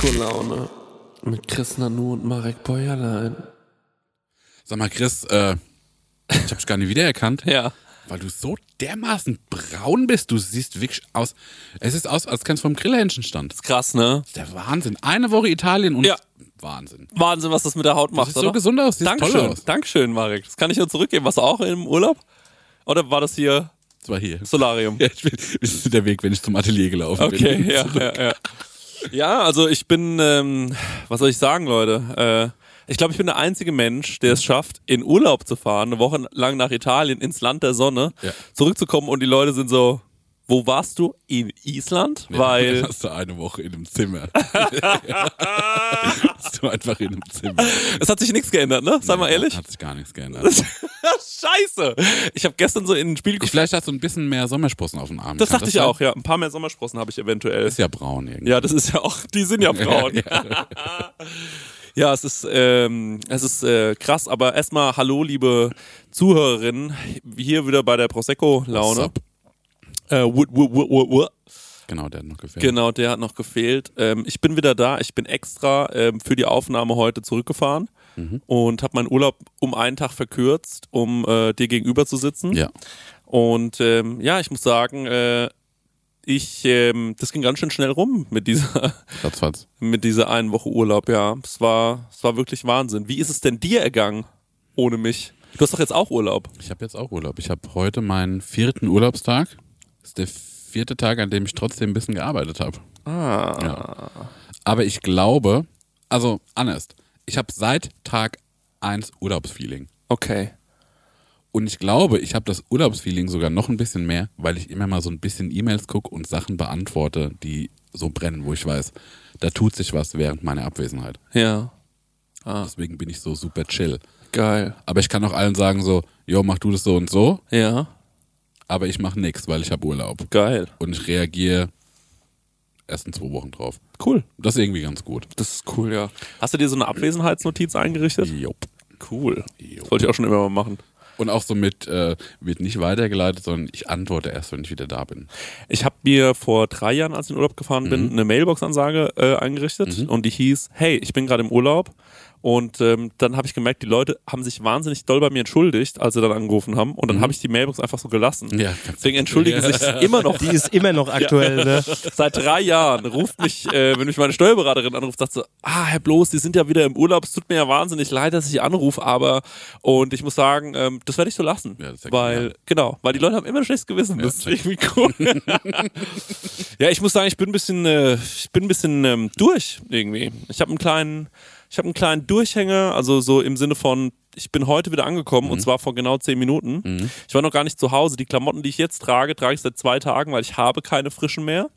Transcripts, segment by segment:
Prosecco-Laune mit Chris Nanu und Marek Bäuerlein. Sag mal, Chris, ich hab dich gar nicht wiedererkannt. Ja. Weil du so dermaßen braun bist. Du siehst wirklich aus. Es ist aus, als kennst du vom Grillhähnchenstand. Ist krass, ne? Das ist der Wahnsinn. Eine Woche Italien und Ja. Wahnsinn. Wahnsinn, was das mit der Haut macht, Du siehst oder? so gesund aus. Siehst Dankeschön, toll aus. Dankeschön, Marek. Das kann ich nur zurückgeben. Warst du auch im Urlaub? Oder war das hier Das war hier. Solarium? Ja, das ist der Weg, wenn ich zum Atelier gelaufen bin. Okay, ja. Ja, also ich bin, was soll ich sagen, Leute? Ich glaube, ich bin der einzige Mensch, der es schafft, in Urlaub zu fahren, eine Woche lang nach Italien, ins Land der Sonne, zurückzukommen und die Leute sind so, wo warst du? In Island? Ja, Weil hast du eine Woche in einem Zimmer. Hast du einfach in einem Zimmer. es hat sich nichts geändert, ne? Sei mal ehrlich. Hat sich gar nichts geändert. Scheiße! Ich habe gestern so in ein Spiel geguckt. Vielleicht hast du ein bisschen mehr Sommersprossen auf dem Arm. Das Kann dachte ich sein? auch, ja. Ein paar mehr Sommersprossen habe ich eventuell. Ist ja braun irgendwie. Ja, das ist ja auch, die sind ja braun. Ja, es ist krass, aber erstmal hallo, liebe Zuhörerinnen, hier wieder bei der Prosecco-Laune. What's up? Genau, der hat noch gefehlt. Genau, der hat noch gefehlt. Ich bin wieder da, ich bin extra für die Aufnahme heute zurückgefahren und habe meinen Urlaub um einen Tag verkürzt, um dir gegenüber zu sitzen. Ja. Und ja, ich muss sagen, das ging ganz schön schnell rum mit dieser Ratzfatz. mit dieser einen Woche Urlaub, ja. Es war wirklich Wahnsinn. Wie ist es denn dir ergangen ohne mich? Du hast doch jetzt auch Urlaub. Ich habe jetzt auch Urlaub. Ich habe heute meinen 4. Urlaubstag. Das ist der 4. Tag, an dem ich trotzdem ein bisschen gearbeitet habe. Ah. Ja. Aber ich glaube, also anders, ich habe seit Tag 1 Urlaubsfeeling. Okay. Und ich glaube, ich habe das Urlaubsfeeling sogar noch ein bisschen mehr, weil ich immer mal so ein bisschen E-Mails gucke und Sachen beantworte, die so brennen, wo ich weiß, da tut sich was während meiner Abwesenheit. Ja. Deswegen bin ich so super chill. Geil. Aber ich kann auch allen sagen so, jo, mach du das so und so, Ja. aber ich mache nichts, weil ich habe Urlaub. Geil. Und ich reagiere erst in 2 Wochen drauf. Cool. Das ist irgendwie ganz gut. Das ist cool, ja. Hast du dir so eine Abwesenheitsnotiz eingerichtet? Jop. Cool. Das wollte ich auch schon immer mal machen. Und auch so mit, wird nicht weitergeleitet, sondern ich antworte erst, wenn ich wieder da bin. Ich habe mir vor 3 Jahren, als ich in Urlaub gefahren bin, eine Mailbox-Ansage eingerichtet und die hieß, hey, ich bin gerade im Urlaub. Und dann habe ich gemerkt, die Leute haben sich wahnsinnig doll bei mir entschuldigt, als sie dann angerufen haben. Und dann habe ich die Mailbox einfach so gelassen. Ja, Deswegen entschuldigen sich immer noch. Die ist immer noch aktuell, ne? Seit 3 Jahren ruft mich, wenn mich meine Steuerberaterin anruft, sagt so, Herr Bloß, Sie sind ja wieder im Urlaub, es tut mir ja wahnsinnig leid, dass ich anrufe, aber, und ich muss sagen, das werde ich so lassen. Ja, das ist ja weil die Leute haben immer ein schlechtes Gewissen. Das ist irgendwie cool. Ja, ich muss sagen, ich bin ein bisschen durch irgendwie. Ich habe einen kleinen Durchhänger, also so im Sinne von, ich bin heute wieder angekommen und zwar vor genau 10 Minuten. Ich war noch gar nicht zu Hause. Die Klamotten, die ich jetzt trage ich seit 2 Tagen, weil ich habe keine frischen mehr.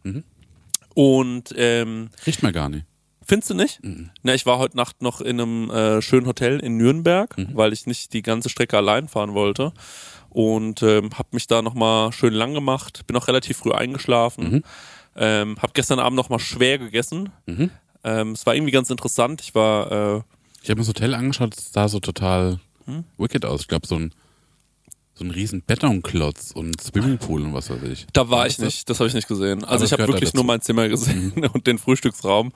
Und Riecht man gar nicht. findest du nicht? Na, ich war heute Nacht noch in einem schönen Hotel in Nürnberg, weil ich nicht die ganze Strecke allein fahren wollte. Und habe mich da nochmal schön lang gemacht. Bin auch relativ früh eingeschlafen. Habe gestern Abend nochmal schwer gegessen. Es war irgendwie ganz interessant. Ich habe mir das Hotel angeschaut, es sah so total wicked aus. Ich glaube, so ein riesen Betonklotz und Swimmingpool und was weiß ich. Da war ich nicht, das habe ich nicht gesehen. Also Aber ich habe gehört wirklich dazu. nur mein Zimmer gesehen und den Frühstücksraum.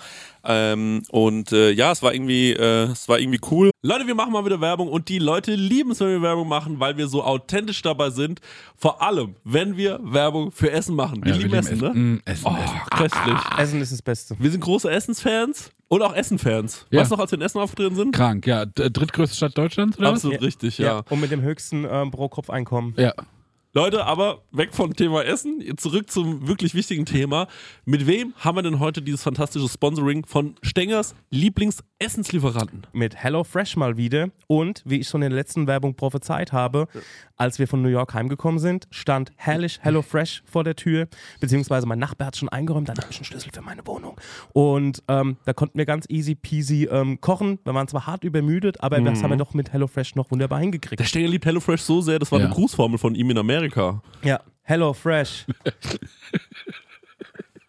Ja, es war irgendwie cool. Leute, wir machen mal wieder Werbung und die Leute lieben es, wenn wir Werbung machen, weil wir so authentisch dabei sind. Vor allem, wenn wir Werbung für Essen machen. Wir lieben Essen, ne? Essen, Oh, Essen. köstlich. Essen ist das Beste. Wir sind große Essensfans und auch Essenfans. Ja. Weißt du noch, als wir in Essen aufgetreten sind? Krank, ja. Drittgrößte Stadt Deutschlands, oder Absolut richtig, ja. Und mit dem höchsten Pro-Kopf-Einkommen. was? Ja. Leute, aber weg vom Thema Essen, zurück zum wirklich wichtigen Thema. Mit wem haben wir denn heute dieses fantastische Sponsoring von Stengers Lieblingsessenslieferanten? Mit HelloFresh mal wieder. Und wie ich schon in der letzten Werbung prophezeit habe, als wir von New York heimgekommen sind, stand herrlich HelloFresh vor der Tür. Beziehungsweise mein Nachbar hat schon eingeräumt, dann habe ich einen Schlüssel für meine Wohnung. Und da konnten wir ganz easy peasy kochen. Wir waren zwar hart übermüdet, aber das haben wir doch mit HelloFresh noch wunderbar hingekriegt. Der Stenger liebt HelloFresh so sehr, das war Ja. eine Grußformel von ihm in Amerika. Ja, HelloFresh.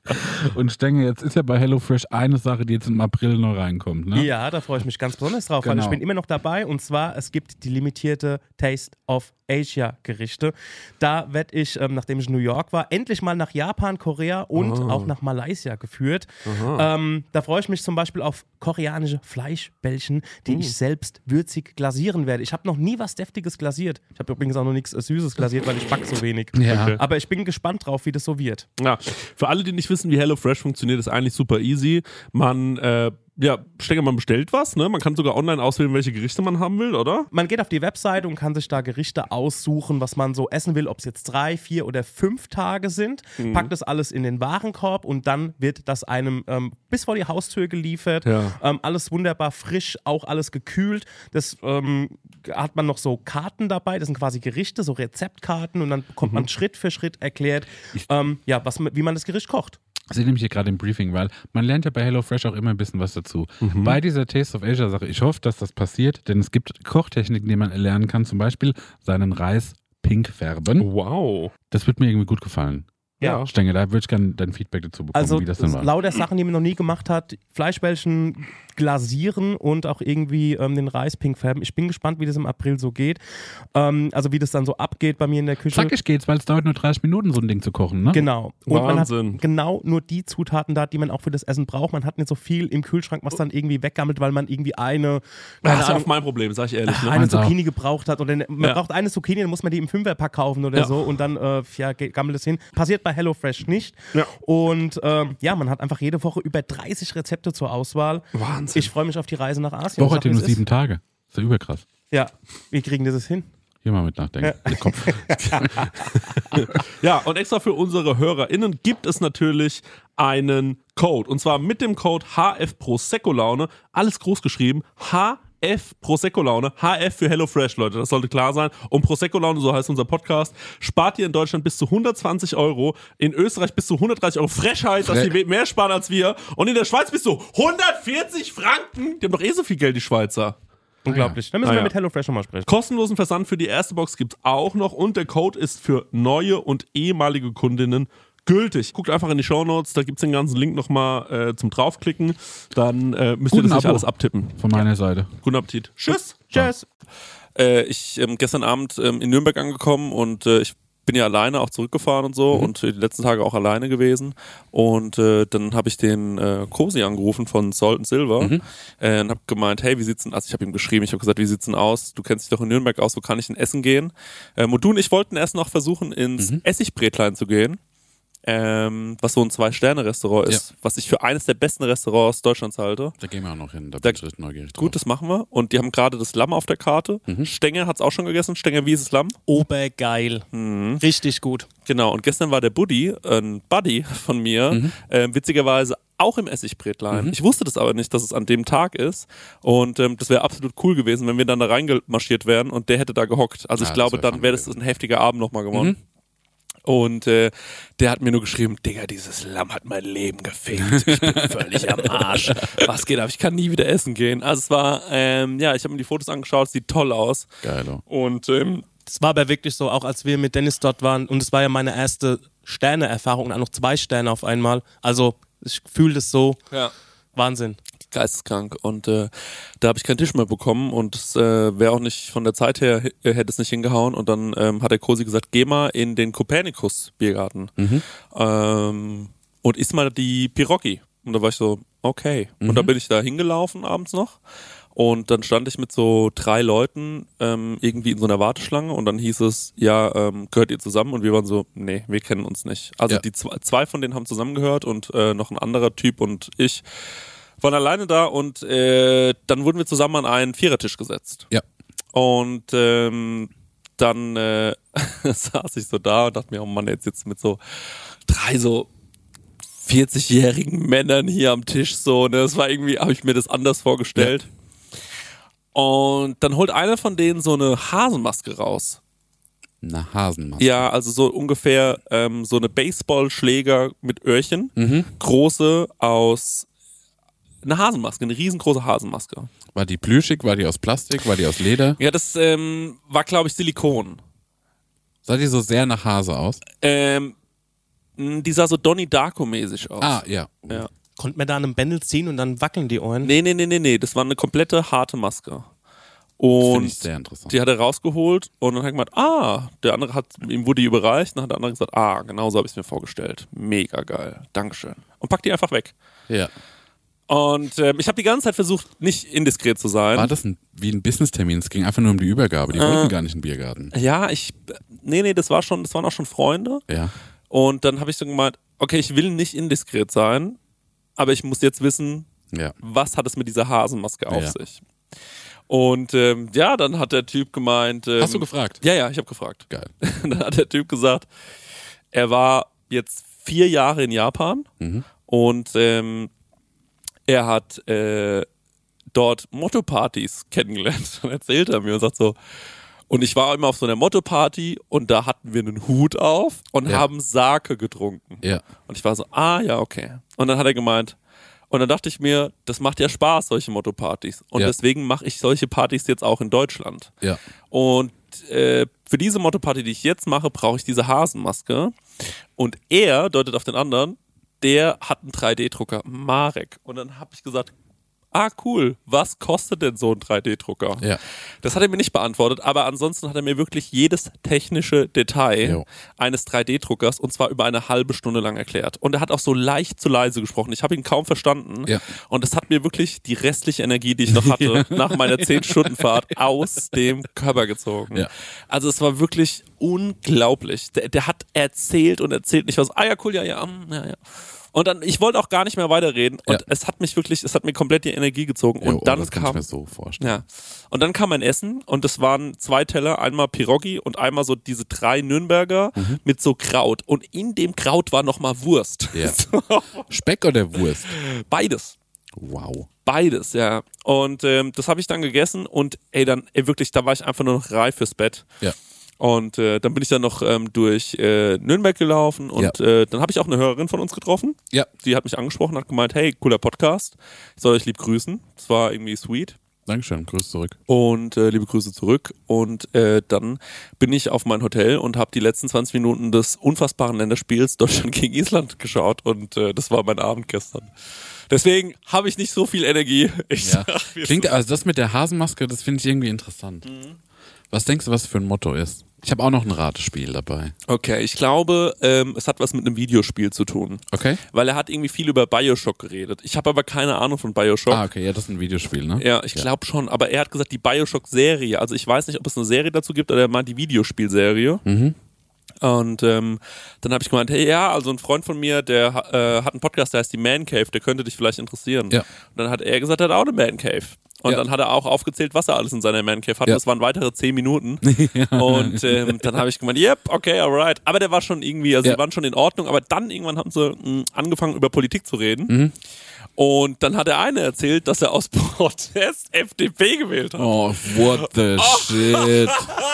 Und Stenge, jetzt ist ja bei HelloFresh eine Sache, die jetzt im April noch reinkommt, ne? Ja, da freue ich mich ganz besonders drauf, weil Genau. ich bin immer noch dabei und zwar, es gibt die limitierte Taste of Asia Gerichte. Da werde ich, nachdem ich in New York war, endlich mal nach Japan, Korea und auch nach Malaysia geführt. Da freue ich mich zum Beispiel auf koreanische Fleischbällchen, die ich selbst würzig glasieren werde. Ich habe noch nie was Deftiges glasiert. Ich habe übrigens auch noch nichts Süßes glasiert, weil ich backe so wenig. Ja. Okay. Aber ich bin gespannt drauf, wie das so wird. Ja, für alle, die nicht wissen, wie HelloFresh funktioniert, ist eigentlich super easy. Man, Stenger, man bestellt was, ne? Man kann sogar online auswählen, welche Gerichte man haben will, oder? Man geht auf die Webseite und kann sich da Gerichte aussuchen, was man so essen will, ob es jetzt 3, 4 oder 5 Tage sind. Packt das alles in den Warenkorb und dann wird das einem bis vor die Haustür geliefert. Ja. Alles wunderbar frisch, auch alles gekühlt. Das hat man noch so Karten dabei, das sind quasi Gerichte, so Rezeptkarten und dann bekommt man Schritt für Schritt erklärt, wie man das Gericht kocht. Ich sehe nämlich hier gerade im Briefing, weil man lernt ja bei HelloFresh auch immer ein bisschen was dazu. Bei dieser Taste of Asia Sache, ich hoffe, dass das passiert, denn es gibt Kochtechniken, die man lernen kann, zum Beispiel seinen Reis pink färben. Wow. Das wird mir irgendwie gut gefallen. Ja. Stenge, da würde ich gerne dein Feedback dazu bekommen, Also wie das denn war. lauter Sachen, die man noch nie gemacht hat, Fleischbällchen glasieren und auch irgendwie den Reis pink färben. Ich bin gespannt, wie das im April so geht. Also wie das dann so abgeht bei mir in der Küche. Zackig geht's, weil es dauert nur 30 Minuten, so ein Ding zu kochen, ne? Genau. Und Wahnsinn. man hat genau nur die Zutaten da, die man auch für das Essen braucht. Man hat nicht so viel im Kühlschrank, was dann irgendwie weggammelt, weil man irgendwie eine, Das ist auch mein Problem, sag ich ehrlich. Ne? eine Meins auch. Zucchini gebraucht hat. Oder man braucht eine Zucchini, dann muss man die im Fünferpack kaufen oder so und dann gammelt es hin. Passiert bei HelloFresh nicht. Ja. Und man hat einfach jede Woche über 30 Rezepte zur Auswahl. Wahnsinn. Ich freue mich auf die Reise nach Asien. Woche Sag, hat ja wie nur es ist. 7 Tage. Ist ja überkrass. Ja, wie kriegen die das hin? Hier mal mit nachdenken. Der Kopf. Ja, und extra für unsere HörerInnen gibt es natürlich einen Code. Und zwar mit dem Code HF Prosecco Laune. Alles groß geschrieben. HF Prosecco Laune. HF für HelloFresh, Leute. Das sollte klar sein. Und Prosecco Laune, so heißt unser Podcast, spart ihr in Deutschland bis zu 120 €. In Österreich bis zu 130 €. Frechheit, dass die mehr sparen als wir. Und in der Schweiz bis zu 140 Franken. Die haben doch eh so viel Geld, die Schweizer. Unglaublich. Dann müssen Ah, wir ja. mit HelloFresh nochmal sprechen. Kostenlosen Versand für die erste Box gibt's auch noch und der Code ist für neue und ehemalige Kundinnen gültig. Guckt einfach in die Shownotes, da gibt's den ganzen Link nochmal zum draufklicken. Dann müsst ihr Guten das nicht Abo. alles abtippen. Von meiner Seite. Guten Appetit. Tschüss. Tschüss. Ich gestern Abend in Nürnberg angekommen und ich bin ja alleine auch zurückgefahren und so und die letzten Tage auch alleine gewesen und dann habe ich den Cosi angerufen von Salt & Silver und habe gemeint, hey, wie sieht's denn, also ich habe ihm geschrieben, ich habe gesagt, wie sieht's denn aus, du kennst dich doch in Nürnberg aus, wo kann ich denn essen gehen? Und du und ich wollten erst noch versuchen, ins Essigbrätlein zu gehen, was so ein 2-Sterne-Restaurant ist, was ich für eines der besten Restaurants Deutschlands halte. Da gehen wir auch noch hin, da bin ich richtig neugierig drauf. Gut, das machen wir. Und die haben gerade das Lamm auf der Karte. Stenger hat's auch schon gegessen. Stenger, wie ist das Lamm? Obergeil. Richtig gut. Genau, und gestern war der Buddy, ein Buddy von mir, witzigerweise auch im Essigbrätlein. Ich wusste das aber nicht, dass es an dem Tag ist. Und das wäre absolut cool gewesen, wenn wir dann da reingemarschiert wären und der hätte da gehockt. Also ich glaube, dann wäre das ein heftiger Abend nochmal geworden. Und der hat mir nur geschrieben, Digga, dieses Lamm hat mein Leben gefickt. Ich bin völlig am Arsch. Was geht ab? Ich kann nie wieder essen gehen. Also es war, ich habe mir die Fotos angeschaut, es sieht toll aus. Geil. Und Das war aber wirklich so, auch als wir mit Dennis dort waren und es war ja meine erste Sterne-Erfahrung und auch noch 2 Sterne auf einmal. Also ich fühle das so. ja. Wahnsinn. Geisteskrank und da habe ich keinen Tisch mehr bekommen und es wäre auch nicht von der Zeit her, hätte es nicht hingehauen und dann hat der Cosi gesagt, geh mal in den Kopernikus-Biergarten und iss mal die Piroggi und da war ich so, okay und dann bin ich da hingelaufen abends noch und dann stand ich mit so 3 Leuten irgendwie in so einer Warteschlange und dann hieß es, gehört ihr zusammen? Und wir waren so, nee, wir kennen uns nicht. Also die 2 von denen haben zusammengehört und noch ein anderer Typ und ich waren alleine da und dann wurden wir zusammen an einen Vierertisch gesetzt. Ja. Und dann saß ich so da und dachte mir, oh Mann, jetzt sitzt mit so 3 so 40-jährigen Männern hier am Tisch so. Ne? Das war irgendwie, habe ich mir das anders vorgestellt. Ja. Und dann holt einer von denen so eine Hasenmaske raus. Eine Hasenmaske. Ja, also so ungefähr so eine Baseballschläger mit Öhrchen. Große aus... Eine Hasenmaske, eine riesengroße Hasenmaske. War die plüschig? War die aus Plastik? War die aus Leder? Ja, das war, glaube ich, Silikon. Sah die so sehr nach Hase aus? Die sah so Donnie Darko-mäßig aus. Ah, ja. Ja. Konnte man da an einem Bändel ziehen und dann wackeln die Ohren? Nee. Das war eine komplette harte Maske. Finde Und ich sehr interessant. die hat er rausgeholt und dann hat er gemeint, der andere ihm wurde die überreicht, dann hat der andere gesagt, genau so habe ich es mir vorgestellt. Mega geil. Dankeschön. Und packt die einfach weg. Ja. Und ich habe die ganze Zeit versucht, nicht indiskret zu sein. War das wie ein Business-Termin? Es ging einfach nur um die Übergabe. Die wollten gar nicht in den Biergarten. Ja, das waren auch schon Freunde. Ja. Und dann habe ich so gemeint, okay, ich will nicht indiskret sein, aber ich muss jetzt wissen, Ja. was hat es mit dieser Hasenmaske auf Ja. sich? Und dann hat der Typ gemeint... Hast du gefragt? Ja, ich habe gefragt. Geil. Dann hat der Typ gesagt, er war jetzt 4 Jahre in Japan und er hat dort Motto-Partys kennengelernt. Und erzählt er mir und sagt so, und ich war immer auf so einer Motto-Party und da hatten wir einen Hut auf und haben Sake getrunken. Ja. Und ich war so, ja, okay. Und dann hat er gemeint, und dann dachte ich mir, das macht ja Spaß, solche Motto-Partys. Und deswegen mache ich solche Partys jetzt auch in Deutschland. Ja. Und für diese Motto-Party, die ich jetzt mache, brauche ich diese Hasenmaske. Und er, deutet auf den anderen, der hat einen 3D-Drucker, Marek. Und dann habe ich gesagt, cool, was kostet denn so ein 3D-Drucker? Ja. Das hat er mir nicht beantwortet, aber ansonsten hat er mir wirklich jedes technische Detail eines 3D-Druckers und zwar über eine halbe Stunde lang erklärt. Und er hat auch so leicht zu leise gesprochen. Ich habe ihn kaum verstanden. Ja. Und das hat mir wirklich die restliche Energie, die ich noch hatte, nach meiner 10-Stunden-Fahrt aus dem Körper gezogen. Ja. Also es war wirklich unglaublich. Der hat erzählt und erzählt. Und ich war so, ja, cool, ja. Und dann, ich wollte auch gar nicht mehr weiterreden und es hat mir komplett die Energie gezogen. Und dann das kann ich mir so vorstellen. Ja. Und dann kam mein Essen und das waren 2 Teller, einmal Pierogi und einmal so diese 3 Nürnberger mit so Kraut. Und in dem Kraut war nochmal Wurst. Ja. Speck oder Wurst? Beides. Wow. Beides, ja. Und das habe ich dann gegessen und wirklich, da war ich einfach nur noch reif fürs Bett. Ja. Und dann bin ich dann noch durch Nürnberg gelaufen und dann habe ich auch eine Hörerin von uns getroffen. Ja. Die hat mich angesprochen, hat gemeint, hey, cooler Podcast, ich soll euch lieb grüßen. Das war irgendwie sweet. Dankeschön, Grüße zurück. Und liebe Grüße zurück. Und dann bin ich auf mein Hotel und habe die letzten 20 Minuten des unfassbaren Länderspiels Deutschland gegen Island geschaut und das war mein Abend gestern. Deswegen habe ich nicht so viel Energie. Klingt, also das mit der Hasenmaske, das finde ich irgendwie interessant. Was denkst du, was für ein Motto ist? Ich habe auch noch ein Ratespiel dabei. Okay, ich glaube, es hat was mit einem Videospiel zu tun. Okay. Weil er hat irgendwie viel über BioShock geredet. Ich habe aber keine Ahnung von BioShock. Okay, ja, das ist ein Videospiel, ne? Ja, ich glaube schon. Aber er hat gesagt, die BioShock-Serie. Also ich weiß nicht, ob es eine Serie dazu gibt oder er meint die Videospielserie. Und dann habe ich gemeint, hey, also ein Freund von mir, der hat einen Podcast, der heißt die Man Cave, der könnte dich vielleicht interessieren. Ja. Und dann hat er gesagt, er hat auch eine Man Cave. Und dann hat er auch aufgezählt, was er alles in seiner Man Cave hat. Das waren weitere 10 Minuten. Und dann habe ich gemeint, okay, alright. Aber der war schon irgendwie, die waren schon in Ordnung. Aber dann irgendwann haben sie angefangen, über Politik zu reden. Und dann hat der eine erzählt, dass er aus Protest FDP gewählt hat. Oh, what the shit.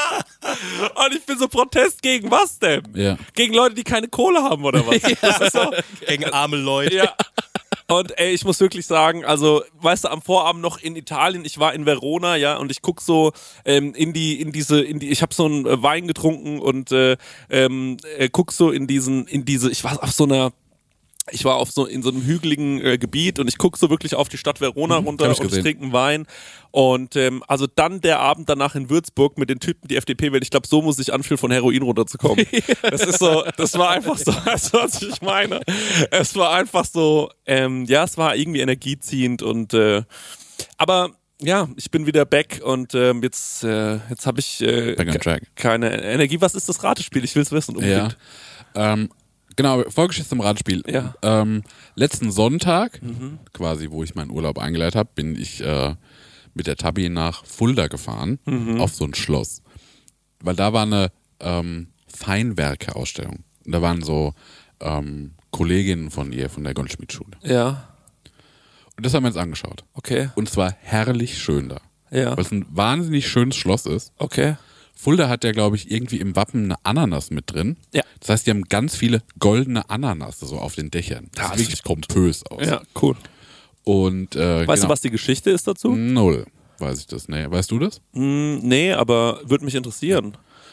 Und ich bin so, Protest gegen was denn? Ja. Gegen Leute, die keine Kohle haben oder was? Das ist so, gegen arme Leute. Ja. Und ich muss wirklich sagen, also, weißt du, am Vorabend noch in Italien, ich war in Verona, ja, und ich guck so ich habe so einen Wein getrunken und guck so in diese, ich war in so einem hügeligen Gebiet und ich gucke so wirklich auf die Stadt Verona runter und ich trinke einen Wein. Und also dann der Abend danach in Würzburg mit den Typen, die FDP wählen. Ich glaube, so muss ich anfühlen, von Heroin runterzukommen. Das war einfach so, also, was ich meine. Es war einfach so, es war irgendwie energieziehend und aber ja, ich bin wieder back und jetzt habe ich keine Energie. Was ist das Ratespiel? Ich will es wissen unbedingt. Ja. Genau, Vorgeschichte zum Radspiel. Ja. Letzten Sonntag, quasi, wo ich meinen Urlaub eingeleitet habe, bin ich mit der Tabi nach Fulda gefahren, auf so ein Schloss. Weil da war eine Feinwerke-Ausstellung. Und da waren so Kolleginnen von ihr, von der Goldschmiedschule. Ja. Und das haben wir uns angeschaut. Okay. Und zwar herrlich schön da. Ja. Weil es ein wahnsinnig schönes Schloss ist. Okay. Fulda hat ja, glaube ich, irgendwie im Wappen eine Ananas mit drin. Ja. Das heißt, die haben ganz viele goldene Ananas so auf den Dächern. Das sieht wirklich pompös aus. Ja, cool. Und, weißt du, was die Geschichte ist dazu? Null, weiß ich das. Nee. Weißt du das? Nee, aber würde mich interessieren.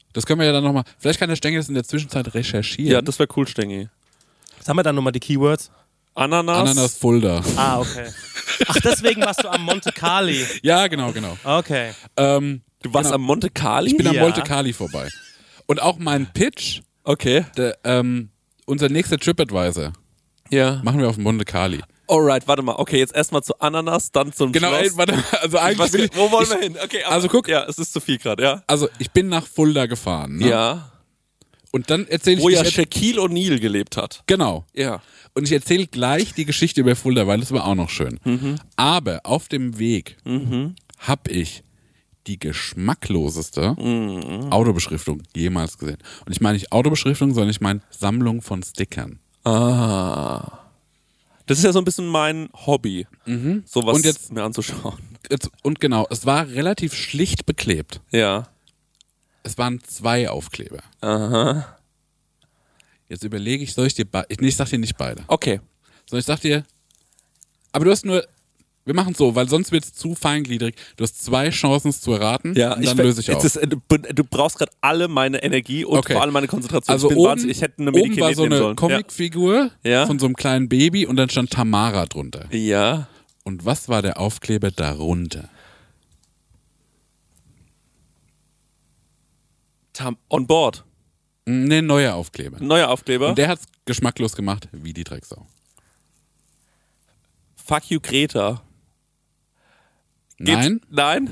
Das können wir ja dann nochmal. Vielleicht kann der Stengi das in der Zwischenzeit recherchieren. Ja, das wäre cool, Stengi. Sagen wir dann nochmal die Keywords. Ananas Fulda. Ah, okay. Ach, deswegen warst du am Monte Carli. Ja, genau. Okay. Du warst am Monte Carli? Ich bin am Monte Carli vorbei. Und auch mein Pitch, Okay. unser nächster TripAdvisor, Ja. machen wir auf dem Monte Carli. Alright, warte mal. Okay, jetzt erstmal zu Ananas, dann zum Genau, Schloss. warte, also eigentlich will Wo wollen wir hin? Okay, aber, also guck. Ja, es ist zu viel gerade, ja. Also ich bin nach Fulda gefahren. Ne? Ja. Und dann erzähle ich Wo ja ich- Shaquille O'Neal gelebt hat. Genau. Ja. Und ich erzähle gleich die Geschichte über Fulda, weil das war auch noch schön. Aber auf dem Weg habe ich die geschmackloseste Autobeschriftung jemals gesehen. Und ich meine nicht Autobeschriftung, sondern ich meine Sammlung von Stickern. Ah. Das ist ja so ein bisschen mein Hobby, sowas Und jetzt- mir anzuschauen. Und genau, es war relativ schlicht beklebt. Ja. Es waren 2 Aufkleber. Aha. Jetzt überlege ich, soll ich dir ich sag dir nicht beide. Okay. Sondern ich sag dir, aber du hast nur, wir machen es so, weil sonst wird es zu feingliedrig. Du hast 2 Chancen, es zu erraten Ja, und dann löse ich auf. Du brauchst gerade alle meine Energie und Okay. vor allem meine Konzentration. Also ich bin oben, wahnsinnig. Ich hätte eine oben Medikament war so nehmen eine sollen. Comicfigur Ja. von so einem kleinen Baby und dann stand Tamara drunter. Ja. Und was war der Aufkleber darunter? On board. Ne, neuer Aufkleber. Neuer Aufkleber. Und der hat's geschmacklos gemacht, wie die Drecksau. Fuck you, Greta. Nein? Nein.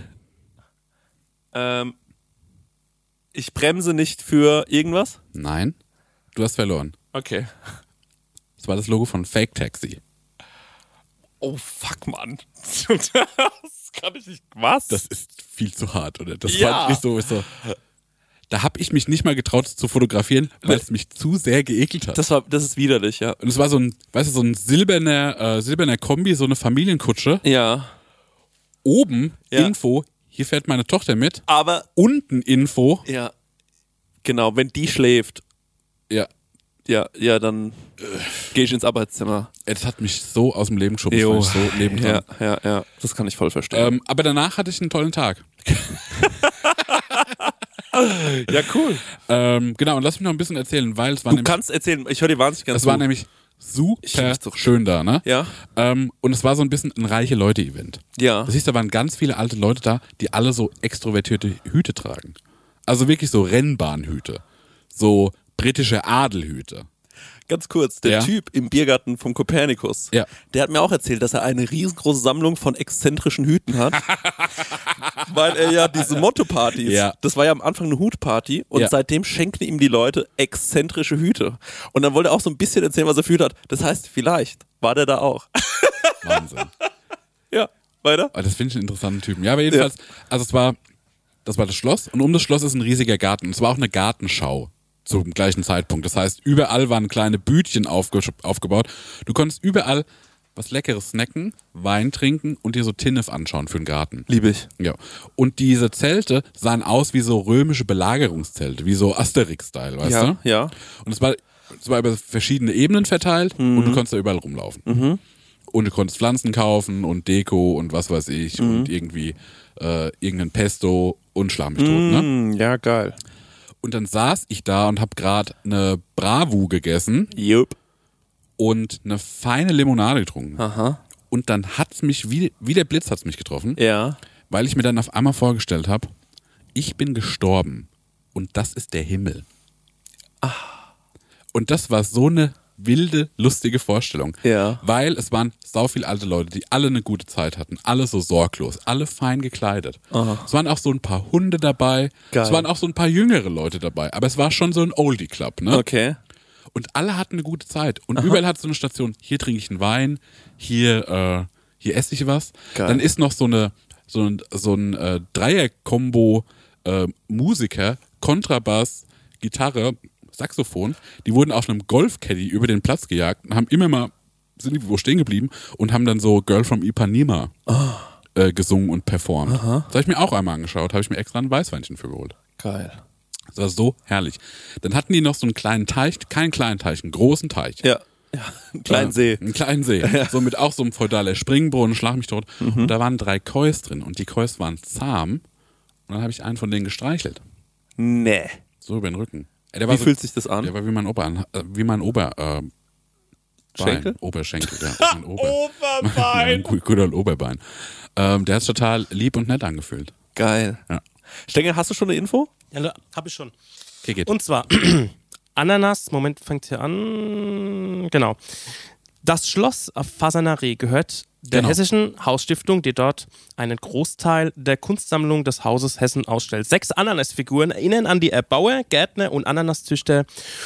Ich bremse nicht für irgendwas. Nein. Du hast verloren. Okay. Das war das Logo von Fake Taxi. Oh, fuck, Mann. Das kann ich nicht. Was? Das ist viel zu hart, oder? Das Ja. fand ich so. Da habe ich mich nicht mal getraut zu fotografieren, weil es mich zu sehr geekelt hat. das ist widerlich, ja. Und es war so ein, weißt du, so ein silberner Kombi, so eine Familienkutsche. Ja. Oben Ja. Info, hier fährt meine Tochter mit. Aber, Unten Info, ja. Genau, wenn die schläft, ja, dann gehe ich ins Arbeitszimmer. das hat mich so aus dem Leben geschoben. Das fand ich so lebend. Ja. Das kann ich voll verstehen. Aber danach hatte ich einen tollen Tag. Ja, cool. Genau, und lass mich noch ein bisschen erzählen, weil es war Du nämlich, kannst erzählen, ich höre dir wahnsinnig gerne es zu. war nämlich super Ich- schön da, ne? Ja. Und es war so ein bisschen ein reiche Leute-Event. Ja. Das heißt, da waren ganz viele alte Leute da, die alle so extrovertierte Hüte tragen. Also wirklich so Rennbahnhüte. So britische Adelhüte. Ganz kurz, der Ja. Typ im Biergarten vom Kopernikus, Ja. der hat mir auch erzählt, dass er eine riesengroße Sammlung von exzentrischen Hüten hat. Weil er ja diese Motto-Partys, Ja. das war ja am Anfang eine Hutparty und Ja. seitdem schenken ihm die Leute exzentrische Hüte. Und dann wollte er auch so ein bisschen erzählen, was er für Hüte hat. Das heißt, vielleicht war der da auch. Wahnsinn. Ja, weiter? Aber das finde ich einen interessanten Typen. Ja, aber jedenfalls, also das war das Schloss und um das Schloss ist ein riesiger Garten. Es war auch eine Gartenschau zum gleichen Zeitpunkt. Das heißt, überall waren kleine Bütchen aufgebaut. Du konntest überall was Leckeres snacken, Wein trinken und dir so Tinnef anschauen für den Garten. Liebe ich. Ja. Und diese Zelte sahen aus wie so römische Belagerungszelte, wie so Asterix-Style, weißt du? Ja. Und es war über verschiedene Ebenen verteilt und du konntest da überall rumlaufen. Und du konntest Pflanzen kaufen und Deko und was weiß ich und irgendwie irgendein Pesto und Schlag mich tot, ne? Ja, geil. Und dann saß ich da und hab gerade eine Bravu gegessen Jupp. und eine feine Limonade getrunken. Aha. Und dann hat's mich, wie der Blitz hat's mich getroffen, Ja. weil ich mir dann auf einmal vorgestellt habe, ich bin gestorben und das ist der Himmel. Und das war so eine wilde, lustige Vorstellung. Ja. Weil es waren sau viele alte Leute, die alle eine gute Zeit hatten. Alle so sorglos, alle fein gekleidet. Aha. Es waren auch so ein paar Hunde dabei. Geil. Es waren auch so ein paar jüngere Leute dabei. Aber es war schon so ein Oldie-Club, ne? Okay. Und alle hatten eine gute Zeit. Und überall hat so eine Station, hier trinke ich einen Wein, hier esse ich was. Geil. Dann ist noch so ein Dreier-Kombo Musiker, Kontrabass, Gitarre, Saxophon, die wurden auf einem Golfcaddy über den Platz gejagt und haben immer mal, sind irgendwo stehen geblieben und haben dann so Girl from Ipanema gesungen und performt. Das habe ich mir auch einmal angeschaut, habe ich mir extra ein Weißweinchen für geholt. Geil. Das war so herrlich. Dann hatten die noch so einen kleinen Teich, keinen kleinen Teich, einen großen Teich. Ja. Einen kleinen See. Einen kleinen See. So mit auch so einem feudaler Springbrunnen, schlag mich tot. Und da waren 3 Kois drin und die Kois waren zahm. Und dann habe ich einen von denen gestreichelt. Nee. So über den Rücken. Der war Wie fühlt sich das an? Der war wie mein Schenkel? Oberschenkel, ja. Mein Oberbein! Gut und Oberbein. Der hat es total lieb und nett angefühlt. Geil. Ja. Stenger, hast du schon eine Info? Ja, hab ich schon. Okay, geht. Und zwar Ananas, Moment, fängt hier an. Genau. Das Schloss Fasanari gehört der Genau. Hessischen Hausstiftung, die dort einen Großteil der Kunstsammlung des Hauses Hessen ausstellt. 6 Ananasfiguren erinnern an die Erbauer, Gärtner und Ananaszüchter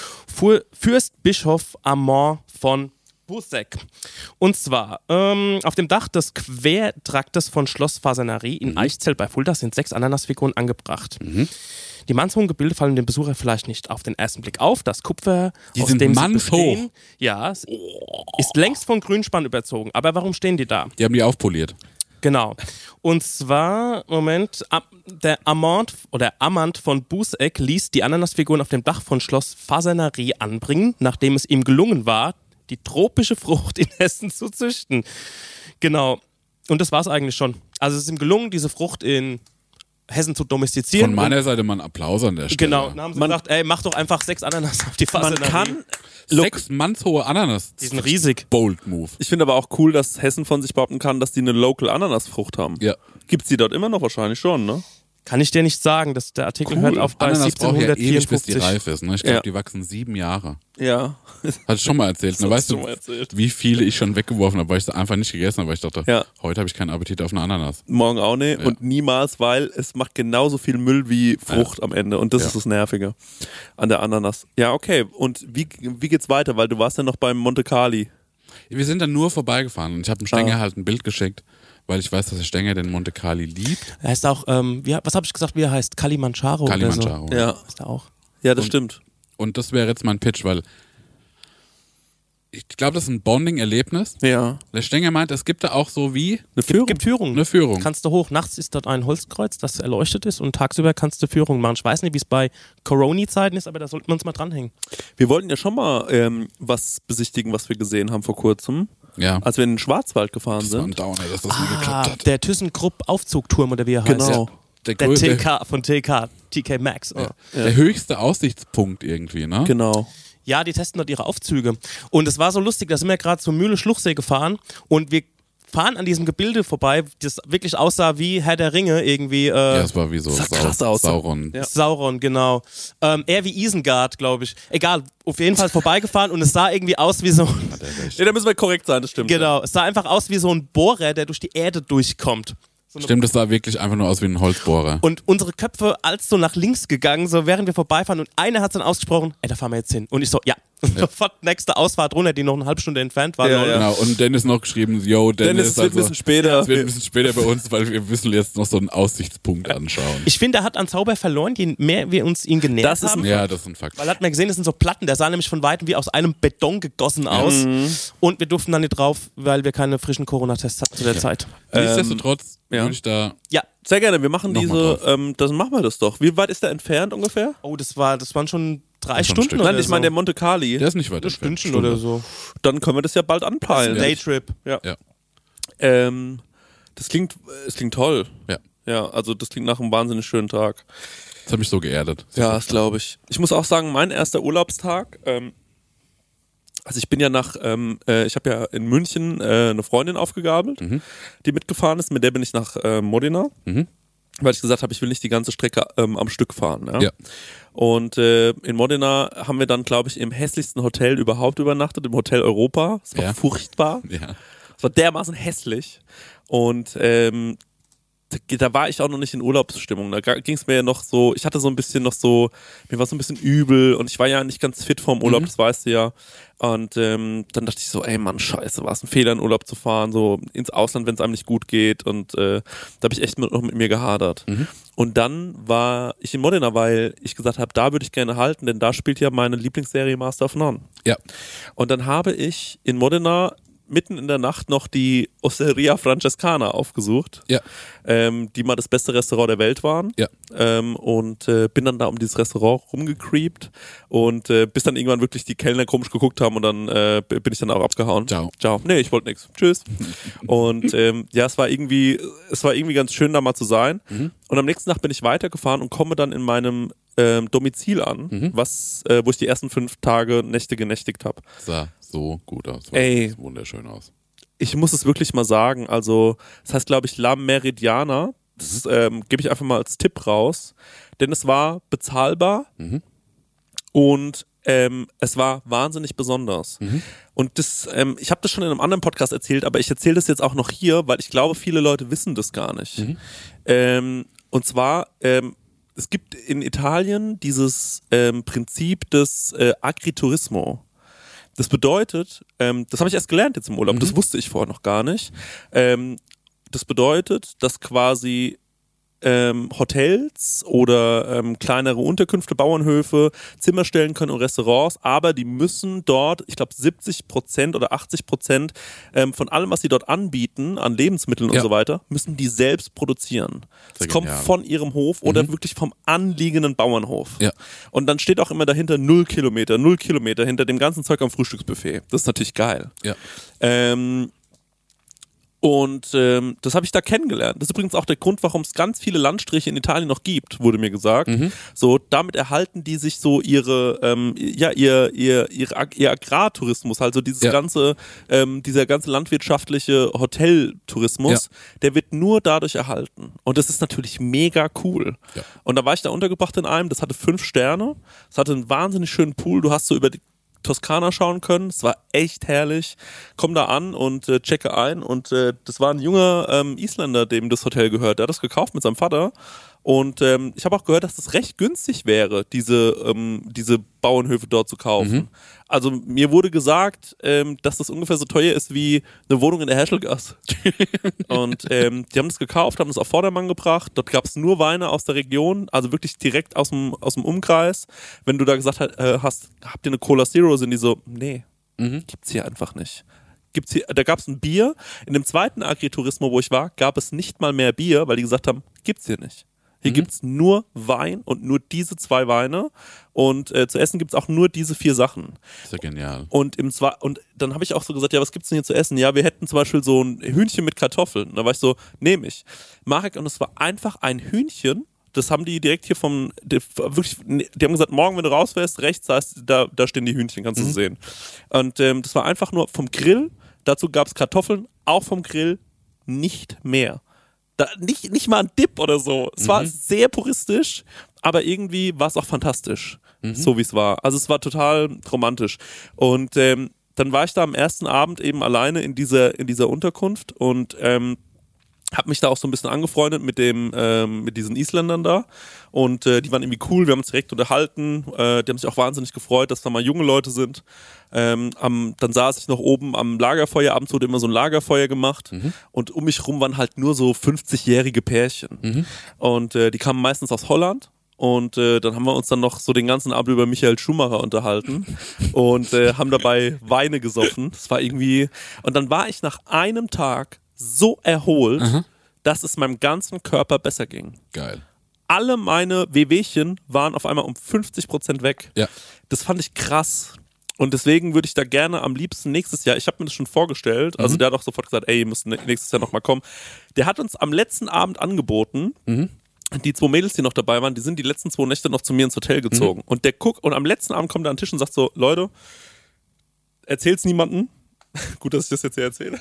Fürstbischof Amand von Busseck. Und zwar auf dem Dach des Quertraktes von Schloss Fasanari in Eichzell bei Fulda sind 6 Ananasfiguren angebracht. Die mannshohen Gebilde fallen dem Besucher vielleicht nicht auf den ersten Blick auf. Das Kupfer, Die aus sind dem sie mannshoch. bestehen, ja, ist längst von Grünspann überzogen. Aber warum stehen die da? Die haben die aufpoliert. Genau. Und zwar, Moment, der Amand von Busseck ließ die Ananasfiguren auf dem Dach von Schloss Fasanari anbringen, nachdem es ihm gelungen war, die tropische Frucht in Hessen zu züchten. Genau. Und das war es eigentlich schon. Also es ist ihm gelungen, diese Frucht in Hessen zu domestizieren. Von meiner Seite mal ein Applaus an der Stelle. Genau. Dann haben sie gesagt, ey, mach doch einfach 6 Ananas auf die Man Fasanari. kann. 6 mannshohe Ananas. Die sind riesig. Bold Move. Ich finde aber auch cool, dass Hessen von sich behaupten kann, dass die eine Local Ananasfrucht haben. Ja. Gibt's die dort immer noch wahrscheinlich schon, ne? Kann ich dir nicht sagen, dass der Artikel Cool. hört auf bei Ananas braucht ja ewig, bis die 1754. reif ist. Ne? Ich glaube, Ja. die wachsen 7 Jahre. Ja. Hatte ich schon mal erzählt. Das Ne? hast Weißt du du, schon mal erzählt. wie viele ich schon weggeworfen habe, weil ich sie einfach nicht gegessen habe, weil ich dachte, Ja. heute habe ich keinen Appetit auf eine Ananas. Morgen auch nicht Ja. und niemals, weil es macht genauso viel Müll wie Frucht am Ende und das Ja. ist das Nervige an der Ananas. Ja, okay. Und wie geht's weiter? Weil du warst ja noch beim Monte Carli. Wir sind dann nur vorbeigefahren und ich habe dem Stenger halt ein Bild geschickt, weil ich weiß, dass der Stenger den Monte Carli liebt. Er heißt auch, was habe ich gesagt, wie er heißt? Kalimanjaro. Kalimanjaro. Oder so. Ja. Ist er auch. Ja, das stimmt. Und das wäre jetzt mein Pitch, weil ich glaube, das ist ein Bonding-Erlebnis. Ja. Der Stenger meint, es gibt da auch so wie Eine Führung. Gibt Führung. eine Führung. Kannst du hoch. Nachts ist dort ein Holzkreuz, das erleuchtet ist und tagsüber kannst du Führung machen. Ich weiß nicht, wie es bei Corona-Zeiten ist, aber da sollten wir uns mal dranhängen. Wir wollten ja schon mal was besichtigen, was wir gesehen haben vor kurzem, Ja, als wir in den Schwarzwald gefahren das war ein sind. Downer, dass das nie geklappt hat. Der ThyssenKrupp-Aufzugturm oder wie er heißt. Genau. Der, Der größte- TK Maxx. Oh. der höchste Aussichtspunkt irgendwie, ne? Genau. Ja, die testen dort ihre Aufzüge. Und es war so lustig, da sind wir gerade zur Mühle Schluchsee gefahren und wir fahren an diesem Gebilde vorbei, das wirklich aussah wie Herr der Ringe irgendwie. Ja, es war wie so sah krass aus. Sauron. Ja. Sauron, genau. Eher wie Isengard, glaube ich. Egal, auf jeden Fall vorbeigefahren und es sah irgendwie aus wie so. Hat er recht. Ja, da müssen wir korrekt sein, das stimmt. Genau, es sah einfach aus wie so ein Bohrer, der durch die Erde durchkommt. Stimmt, das sah wirklich einfach nur aus wie ein Holzbohrer. Und unsere Köpfe als so nach links gegangen, so während wir vorbeifahren und einer hat dann ausgesprochen, ey, da fahren wir jetzt hin. Und ich so, ja. Und sofort nächste Ausfahrt runter, die noch eine halbe Stunde entfernt war. Ja, lol. ja. Genau, und Dennis noch geschrieben, yo, Dennis, es wird ein bisschen später. Es wird ein bisschen später bei uns, weil wir müssen jetzt noch so einen Aussichtspunkt anschauen. Ich finde, er hat an Zauber verloren, je mehr wir uns ihn genähert Das ist haben. Ja, das ist ein Fakt. Weil hat man gesehen, das sind so Platten, der sah nämlich von Weitem wie aus einem Beton gegossen aus. Und wir durften dann nicht drauf, weil wir keine frischen Corona-Tests hatten zu der Zeit. Nichtsdestotrotz ja. würde ich da Ja. Sehr gerne, wir machen Nochmal diese, dann machen wir das doch. Wie weit ist der entfernt ungefähr? Oh, das waren schon 3 Das war ein Stunden Stück. oder Nein, ich so. meine der Monte Carli. der ist nicht weit Ein entfernt. Stündchen oder so. Dann können wir das ja bald anpeilen. Ja. Daytrip. Es klingt toll. Ja. Ja, also das klingt nach einem wahnsinnig schönen Tag. Das hat mich so geerdet. Ja, das glaube ich. Ich muss auch sagen, mein erster Urlaubstag, also ich bin ja ich habe ja in München eine Freundin aufgegabelt, die mitgefahren ist, mit der bin ich nach Modena, weil ich gesagt habe, ich will nicht die ganze Strecke am Stück fahren. Ja? Ja. Und in Modena haben wir dann, glaube ich, im hässlichsten Hotel überhaupt übernachtet, im Hotel Europa. Es war Ja. furchtbar. Ja. Es war dermaßen hässlich. Und da war ich auch noch nicht in Urlaubsstimmung. Da ging es mir ja noch so, ich hatte so ein bisschen noch so, mir war so ein bisschen übel und ich war ja nicht ganz fit vorm Urlaub, das weißt du ja. Und dann dachte ich so, ey Mann, scheiße, war es ein Fehler, in Urlaub zu fahren, so ins Ausland, wenn es einem nicht gut geht. Und da habe ich echt noch mit mir gehadert. Und dann war ich in Modena, weil ich gesagt habe, da würde ich gerne halten, denn da spielt ja meine Lieblingsserie Master of None. Ja. Und dann habe ich in Modena mitten in der Nacht noch die Osteria Francescana aufgesucht, Ja. die mal das beste Restaurant der Welt waren. Ja. Und bin dann da um dieses Restaurant rumgecreept und bis dann irgendwann wirklich die Kellner komisch geguckt haben und dann bin ich dann auch abgehauen. Ciao. Ciao. Nee, ich wollte nichts. Tschüss. Und ja, es war irgendwie ganz schön, da mal zu sein. Und am nächsten Tag bin ich weitergefahren und komme dann in meinem Domizil an, wo ich die ersten 5 Nächte genächtigt habe. Sah so gut aus. Sah wunderschön aus. Ich muss es wirklich mal sagen, also das heißt, glaube ich, La Meridiana, das gebe ich einfach mal als Tipp raus, denn es war bezahlbar und es war wahnsinnig besonders. Und das, ich habe das schon in einem anderen Podcast erzählt, aber ich erzähle das jetzt auch noch hier, weil ich glaube, viele Leute wissen das gar nicht. Und zwar, es gibt in Italien dieses Prinzip des Agriturismo. Das bedeutet, das habe ich erst gelernt jetzt im Urlaub, das wusste ich vorher noch gar nicht. Das bedeutet, dass quasi Hotels oder kleinere Unterkünfte, Bauernhöfe Zimmer stellen können und Restaurants, aber die müssen dort, ich glaube 70% oder 80% von allem, was sie dort anbieten, an Lebensmitteln und so weiter, müssen die selbst produzieren. Das kommt von ihrem Hof oder wirklich vom anliegenden Bauernhof. Ja. Und dann steht auch immer dahinter 0 Kilometer hinter dem ganzen Zeug am Frühstücksbuffet. Das ist natürlich geil. Ja. Und das habe ich da kennengelernt. Das ist übrigens auch der Grund, warum es ganz viele Landstriche in Italien noch gibt, wurde mir gesagt. So, damit erhalten die sich so ihr Agrartourismus, also dieses dieser ganze landwirtschaftliche Hoteltourismus, der wird nur dadurch erhalten. Und das ist natürlich mega cool. Ja. Und da war ich da untergebracht in einem, das hatte 5 Sterne, es hatte einen wahnsinnig schönen Pool, du hast so über die Toskana schauen können. Es war echt herrlich. Komm da an und checke ein. Und das war ein junger Isländer, dem das Hotel gehört. Der hat das gekauft mit seinem Vater. Und ich habe auch gehört, dass das recht günstig wäre, diese Bauernhöfe dort zu kaufen. Also mir wurde gesagt, dass das ungefähr so teuer ist wie eine Wohnung in der Herschelgasse. Und die haben das gekauft, haben das auf Vordermann gebracht. Dort gab es nur Weine aus der Region, also wirklich direkt aus dem Umkreis. Wenn du da gesagt hast, habt ihr eine Cola Zero, sind die so, nee, gibt's hier einfach nicht. Da gab es ein Bier. In dem zweiten Agriturismo, wo ich war, gab es nicht mal mehr Bier, weil die gesagt haben, gibt's hier nicht. Hier gibt's nur Wein und nur diese 2 Weine und zu essen gibt's auch nur diese 4 Sachen. Das ist ja genial. Und dann habe ich auch so gesagt, ja, was gibt's denn hier zu essen? Ja, wir hätten zum Beispiel so ein Hühnchen mit Kartoffeln. Und da war ich so, nehme ich. Marek, und es war einfach ein Hühnchen. Das haben die direkt hier die haben gesagt, morgen, wenn du rausfährst, rechts, da stehen die Hühnchen, kannst du sehen. Und das war einfach nur vom Grill. Dazu gab's Kartoffeln, auch vom Grill, nicht mehr. Nicht mal ein Dip oder so. Es war sehr puristisch, aber irgendwie war es auch fantastisch, so wie es war. Also es war total romantisch. Und dann war ich da am ersten Abend eben alleine in dieser Unterkunft und habe mich da auch so ein bisschen angefreundet mit diesen Isländern da und die waren irgendwie cool, wir haben uns direkt unterhalten, die haben sich auch wahnsinnig gefreut, dass da mal junge Leute sind. Dann saß ich noch oben am Lagerfeuer, abends wurde immer so ein Lagerfeuer gemacht und um mich rum waren halt nur so 50-jährige Pärchen und die kamen meistens aus Holland. Und dann haben wir uns dann noch so den ganzen Abend über Michael Schumacher unterhalten und haben dabei Weine gesoffen. Das war irgendwie, und dann war ich nach einem Tag so erholt, dass es meinem ganzen Körper besser ging. Geil. Alle meine Wehwehchen waren auf einmal um 50% weg. Ja. Das fand ich krass. Und deswegen würde ich da gerne am liebsten nächstes Jahr, ich habe mir das schon vorgestellt, also der hat auch sofort gesagt, ey, ihr müsst nächstes Jahr nochmal kommen. Der hat uns am letzten Abend angeboten, die 2 Mädels, die noch dabei waren, die sind die letzten 2 Nächte noch zu mir ins Hotel gezogen. Und und am letzten Abend kommt er an den Tisch und sagt so, Leute, erzählt's niemandem. Gut, dass ich das jetzt hier erzähle.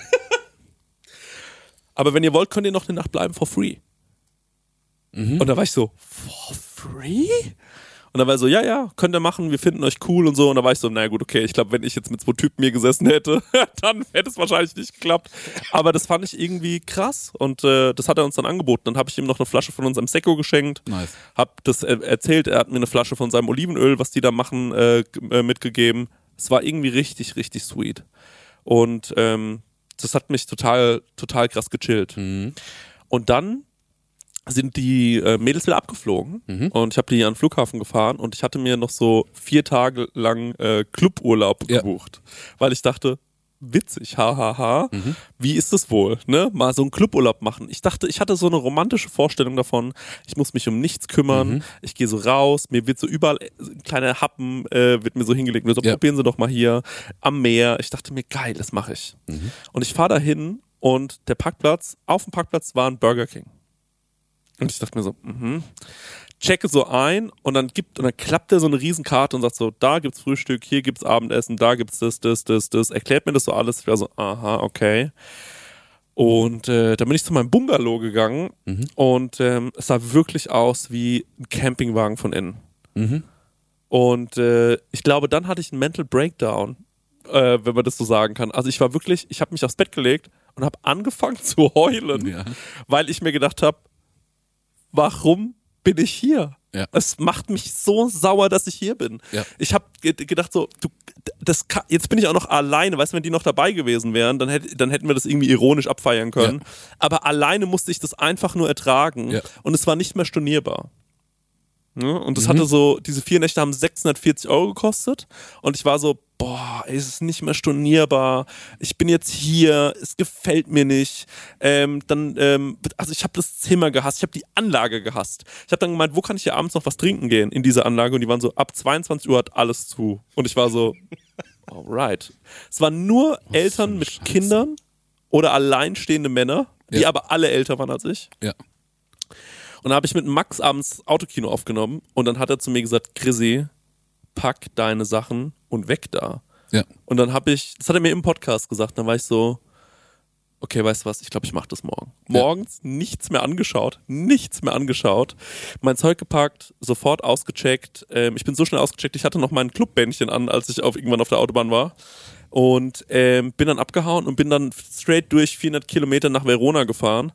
Aber wenn ihr wollt, könnt ihr noch eine Nacht bleiben for free. Und da war ich so, for free? Und dann war er so, ja, könnt ihr machen, wir finden euch cool und so. Und da war ich so, na gut, okay, ich glaube, wenn ich jetzt mit 2 Typen hier gesessen hätte, dann hätte es wahrscheinlich nicht geklappt. Aber das fand ich irgendwie krass und das hat er uns dann angeboten. Dann habe ich ihm noch eine Flasche von unserem Sekko geschenkt. Nice. Hab das erzählt, er hat mir eine Flasche von seinem Olivenöl, was die da machen, mitgegeben. Es war irgendwie richtig, richtig sweet. Und das hat mich total, total krass gechillt. Und dann sind die Mädels wieder abgeflogen und ich habe die an den Flughafen gefahren und ich hatte mir noch so 4 Tage lang Cluburlaub gebucht, weil ich dachte, witzig, hahaha, wie ist das wohl, ne? Mal so einen Cluburlaub machen. Ich dachte, ich hatte so eine romantische Vorstellung davon, ich muss mich um nichts kümmern, ich gehe so raus, mir wird so überall ein kleiner Happen, wird mir so hingelegt, mir so, probieren Sie doch mal hier am Meer. Ich dachte mir, geil, das mache ich. Und ich fahre dahin und auf dem Parkplatz war ein Burger King. Und ich dachte mir so, checke so ein und dann klappt er so eine Riesenkarte und sagt so, da gibt's Frühstück, hier gibt's Abendessen, da gibt's das, erklärt mir das so alles. Ich war so, aha, okay. Und dann bin ich zu meinem Bungalow gegangen und es sah wirklich aus wie ein Campingwagen von innen. Und ich glaube, dann hatte ich einen Mental Breakdown, wenn man das so sagen kann. Also ich habe mich aufs Bett gelegt und habe angefangen zu heulen, weil ich mir gedacht habe, warum bin ich hier? Ja. Es macht mich so sauer, dass ich hier bin. Ja. Ich habe gedacht so, jetzt bin ich auch noch alleine. Weißt du, wenn die noch dabei gewesen wären, dann hätten wir das irgendwie ironisch abfeiern können. Ja. Aber alleine musste ich das einfach nur ertragen. Ja. Und es war nicht mehr stornierbar. Ja? Und das hatte so, diese 4 Nächte haben 640 € gekostet. Und ich war so, boah, ey, es ist nicht mehr stornierbar. Ich bin jetzt hier, es gefällt mir nicht. Also ich habe das Zimmer gehasst, ich habe die Anlage gehasst. Ich habe dann gemeint, wo kann ich hier abends noch was trinken gehen in dieser Anlage? Und die waren so, ab 22 Uhr hat alles zu. Und ich war so, alright. Es waren nur Eltern mit Kindern oder alleinstehende Männer, die aber alle älter waren als ich. Ja. Und da habe ich mit Max abends Autokino aufgenommen und dann hat er zu mir gesagt, Chrissy, pack deine Sachen und weg da. Ja. Und dann das hat er mir im Podcast gesagt, dann war ich so, okay, weißt du was, ich glaube, ich mache das morgen. Morgens nichts mehr angeschaut, mein Zeug gepackt, sofort ausgecheckt, ich bin so schnell ausgecheckt, ich hatte noch mein Clubbändchen an, als ich irgendwann auf der Autobahn war und bin dann abgehauen und bin dann straight durch 400 Kilometer nach Verona gefahren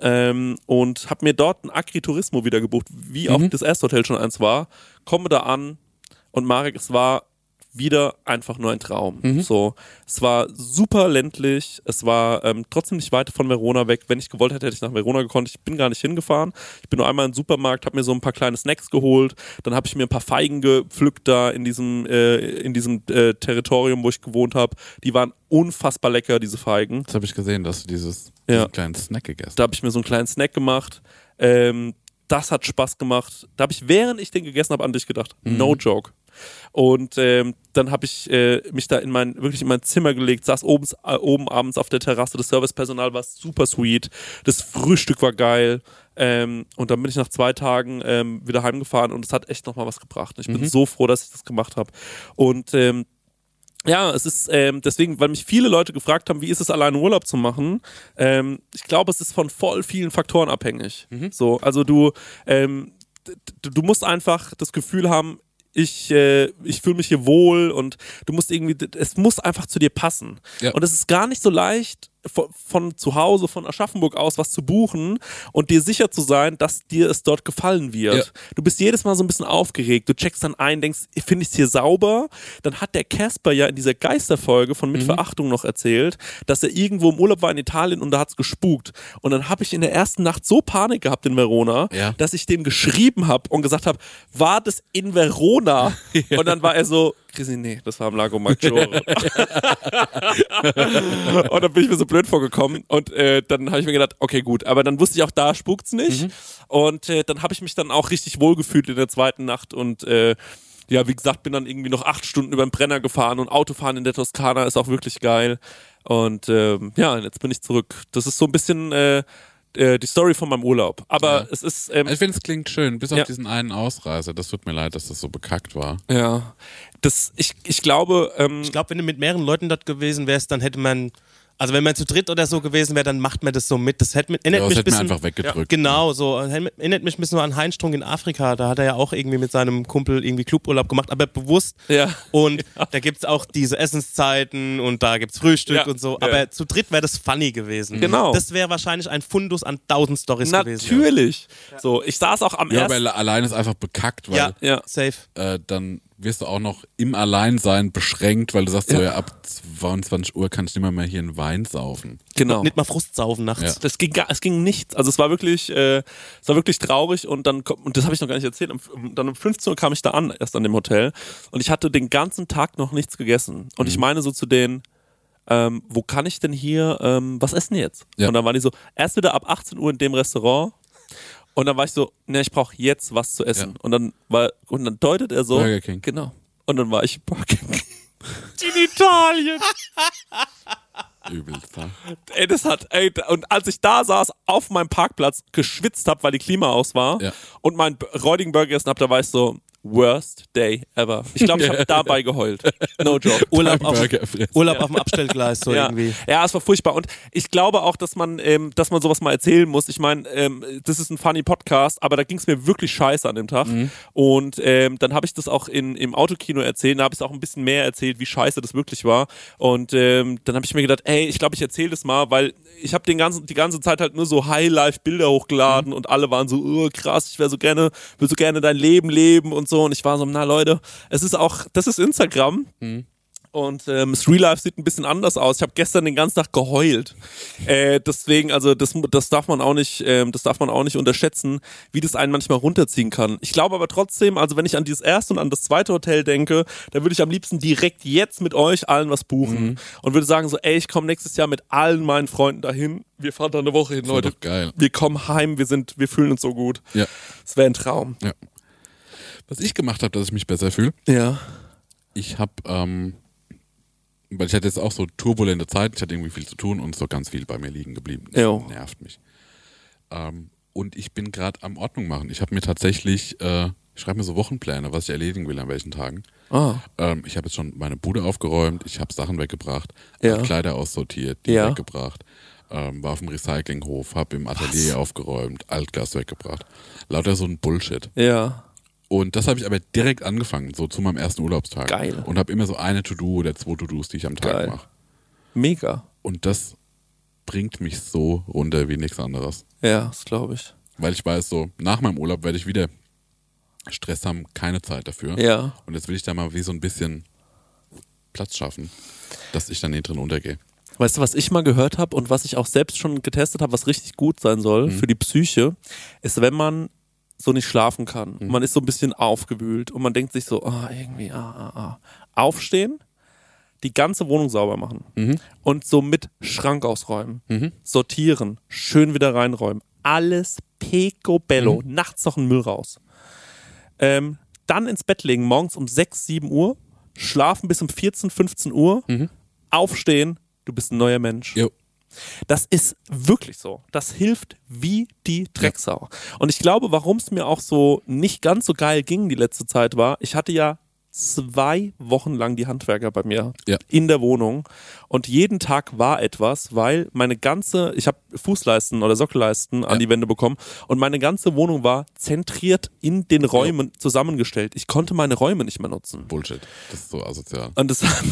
und habe mir dort ein Agriturismo wieder gebucht, wie auch das erste Hotel schon eins war, komme da an und Marek, es war wieder einfach nur ein Traum. So, es war super ländlich, es war trotzdem nicht weit von Verona weg. Wenn ich gewollt hätte, hätte ich nach Verona gekonnt. Ich bin gar nicht hingefahren. Ich bin nur einmal in den Supermarkt, habe mir so ein paar kleine Snacks geholt. Dann habe ich mir ein paar Feigen gepflückt da in diesem Territorium, wo ich gewohnt habe. Die waren unfassbar lecker, diese Feigen. Das habe ich gesehen, dass du diesen kleinen Snack gegessen hast. Da habe ich mir so einen kleinen Snack gemacht. Das hat Spaß gemacht. Da habe ich, während ich den gegessen habe, an dich gedacht. No joke. Und dann habe ich mich da in mein Zimmer gelegt, saß oben abends auf der Terrasse. Das Servicepersonal war super sweet. Das Frühstück war geil. Und dann bin ich nach 2 Tagen wieder heimgefahren und es hat echt nochmal was gebracht. Ich bin so froh, dass ich das gemacht habe. Und ja, es ist deswegen, weil mich viele Leute gefragt haben, wie ist es, alleine Urlaub zu machen? Ich glaube, es ist von voll vielen Faktoren abhängig. So, also du musst einfach das Gefühl haben, ich fühle mich hier wohl und es muss einfach zu dir passen. Ja. Und es ist gar nicht so leicht, von zu Hause, von Aschaffenburg aus was zu buchen und dir sicher zu sein, dass dir es dort gefallen wird. Ja. Du bist jedes Mal so ein bisschen aufgeregt, du checkst dann ein, denkst, finde ich es hier sauber? Dann hat der Casper ja in dieser Geisterfolge von Mit Verachtung noch erzählt, dass er irgendwo im Urlaub war in Italien und da hat es gespukt. Und dann habe ich in der ersten Nacht so Panik gehabt in Verona, dass ich dem geschrieben habe und gesagt habe, war das in Verona? Und dann war er so, Chrissy, nee, das war am Lago Maggiore. Und dann bin ich mir so blöd vorgekommen und dann habe ich mir gedacht, okay, gut, aber dann wusste ich auch, da spukt's nicht. Und dann habe ich mich dann auch richtig wohl gefühlt in der zweiten Nacht und ja, wie gesagt, bin dann irgendwie noch 8 Stunden über den Brenner gefahren und Autofahren in der Toskana ist auch wirklich geil. Und ja, jetzt bin ich zurück. Das ist so ein bisschen die Story von meinem Urlaub. Aber es ist... ich finde, es klingt schön, bis auf diesen einen Ausreißer. Das tut mir leid, dass das so bekackt war. Ja, ich glaube... ich glaube, wenn du mit mehreren Leuten dort gewesen wärst, dann hätte man... Also wenn man zu dritt oder so gewesen wäre, dann macht man das so mit. Das hätte mich einfach weggedrückt. Ja, genau, so. Erinnert mich ein bisschen an Heinz Strunk in Afrika. Da hat er ja auch irgendwie mit seinem Kumpel irgendwie Cluburlaub gemacht, aber bewusst. Ja. Und da gibt's auch diese Essenszeiten und da gibt's Frühstück und so. Aber zu dritt wäre das funny gewesen. Genau. Das wäre wahrscheinlich ein Fundus an 1000 Storys gewesen. Natürlich. Ja. So, ich saß auch am ersten... Ja, weil allein ist einfach bekackt, weil... Ja, safe. Dann wirst du auch noch im Alleinsein beschränkt, weil du sagst so, ja, ab 22 Uhr kann ich nicht mehr hier einen Wein saufen. Genau. Nicht mal Frust saufen nachts. Ja. Es ging nichts. Also es war wirklich traurig und das habe ich noch gar nicht erzählt. Dann um 15 Uhr kam ich da an, erst an dem Hotel und ich hatte den ganzen Tag noch nichts gegessen. Und ich meine so zu denen, wo kann ich denn hier was essen jetzt? Ja. Und dann waren die so, erst wieder ab 18 Uhr in dem Restaurant. Und dann war ich so, ne, ich brauche jetzt was zu essen. Ja. Und dann deutet er so, Burger King. Genau. Und dann war ich Burger King in Italien. Übelst, ne? Und als ich da saß, auf meinem Parkplatz, geschwitzt habe, weil die Klima aus war und meinen räudigen Burger gegessen habe, da war ich so, worst day ever. Ich glaube, ich habe dabei geheult. No joke. Urlaub auf dem Abstellgleis so irgendwie. Ja, es war furchtbar. Und ich glaube auch, dass man sowas mal erzählen muss. Ich meine, das ist ein funny Podcast, aber da ging es mir wirklich scheiße an dem Tag. Und dann habe ich das auch im Autokino erzählt. Da habe ich es auch ein bisschen mehr erzählt, wie scheiße das wirklich war. Und dann habe ich mir gedacht, ich glaube, ich erzähle das mal, weil ich habe die ganze Zeit halt nur so Highlife-Bilder hochgeladen und alle waren so, oh, krass, ich will so gerne dein Leben leben und so. Und ich war so, na Leute, das ist Instagram. Und das Real Life sieht ein bisschen anders aus. Ich habe gestern den ganzen Tag geheult. Deswegen, also das darf man auch nicht unterschätzen, wie das einen manchmal runterziehen kann. Ich glaube aber trotzdem, also wenn ich an dieses erste und an das zweite Hotel denke, da würde ich am liebsten direkt jetzt mit euch allen was buchen und würde sagen so, ich komme nächstes Jahr mit allen meinen Freunden dahin. Wir fahren da eine Woche hin, Leute. Doch geil. Wir kommen heim, wir fühlen uns so gut. Ja. Das wäre ein Traum. Ja. Was ich gemacht habe, dass ich mich besser fühle. Ja. Ich habe weil ich hatte jetzt auch so turbulente Zeit, ich hatte irgendwie viel zu tun und so ganz viel bei mir liegen geblieben. Das nervt mich. Und ich bin gerade am Ordnung machen. Ich habe mir tatsächlich, ich schreibe mir so Wochenpläne, was ich erledigen will an welchen Tagen. Ich habe jetzt schon meine Bude aufgeräumt, ich habe Sachen weggebracht, habe Kleider aussortiert, die weggebracht, war auf dem Recyclinghof, habe im Atelier aufgeräumt, Altglas weggebracht. Lauter so ein Bullshit. Ja. Und das habe ich aber direkt angefangen, so zu meinem ersten Urlaubstag. Geil. Und habe immer so eine To-Do oder 2 To-Dos, die ich am Tag mache. Mega. Und das bringt mich so runter wie nichts anderes. Ja, das glaube ich. Weil ich weiß so, nach meinem Urlaub werde ich wieder Stress haben, keine Zeit dafür. Ja. Und jetzt will ich da mal wie so ein bisschen Platz schaffen, dass ich dann nicht drin untergehe. Weißt du, was ich mal gehört habe und was ich auch selbst schon getestet habe, was richtig gut sein soll für die Psyche, ist, wenn man so nicht schlafen kann. Man ist so ein bisschen aufgewühlt und man denkt sich so, irgendwie, aufstehen, die ganze Wohnung sauber machen und so mit Schrank ausräumen, sortieren, schön wieder reinräumen, alles picobello, nachts noch einen Müll raus. Dann ins Bett legen, morgens um 6, 7 Uhr, schlafen bis um 14, 15 Uhr, aufstehen, du bist ein neuer Mensch. Jo. Das ist wirklich so. Das hilft wie die Drecksau. Und ich glaube, warum es mir auch so nicht ganz so geil ging die letzte Zeit war, ich hatte ja 2 Wochen lang die Handwerker bei mir in der Wohnung und jeden Tag war etwas, weil ich habe Fußleisten oder Sockelleisten an die Wände bekommen und meine ganze Wohnung war zentriert in den Räumen zusammengestellt. Ich konnte meine Räume nicht mehr nutzen. Bullshit. Das ist so asozial. Und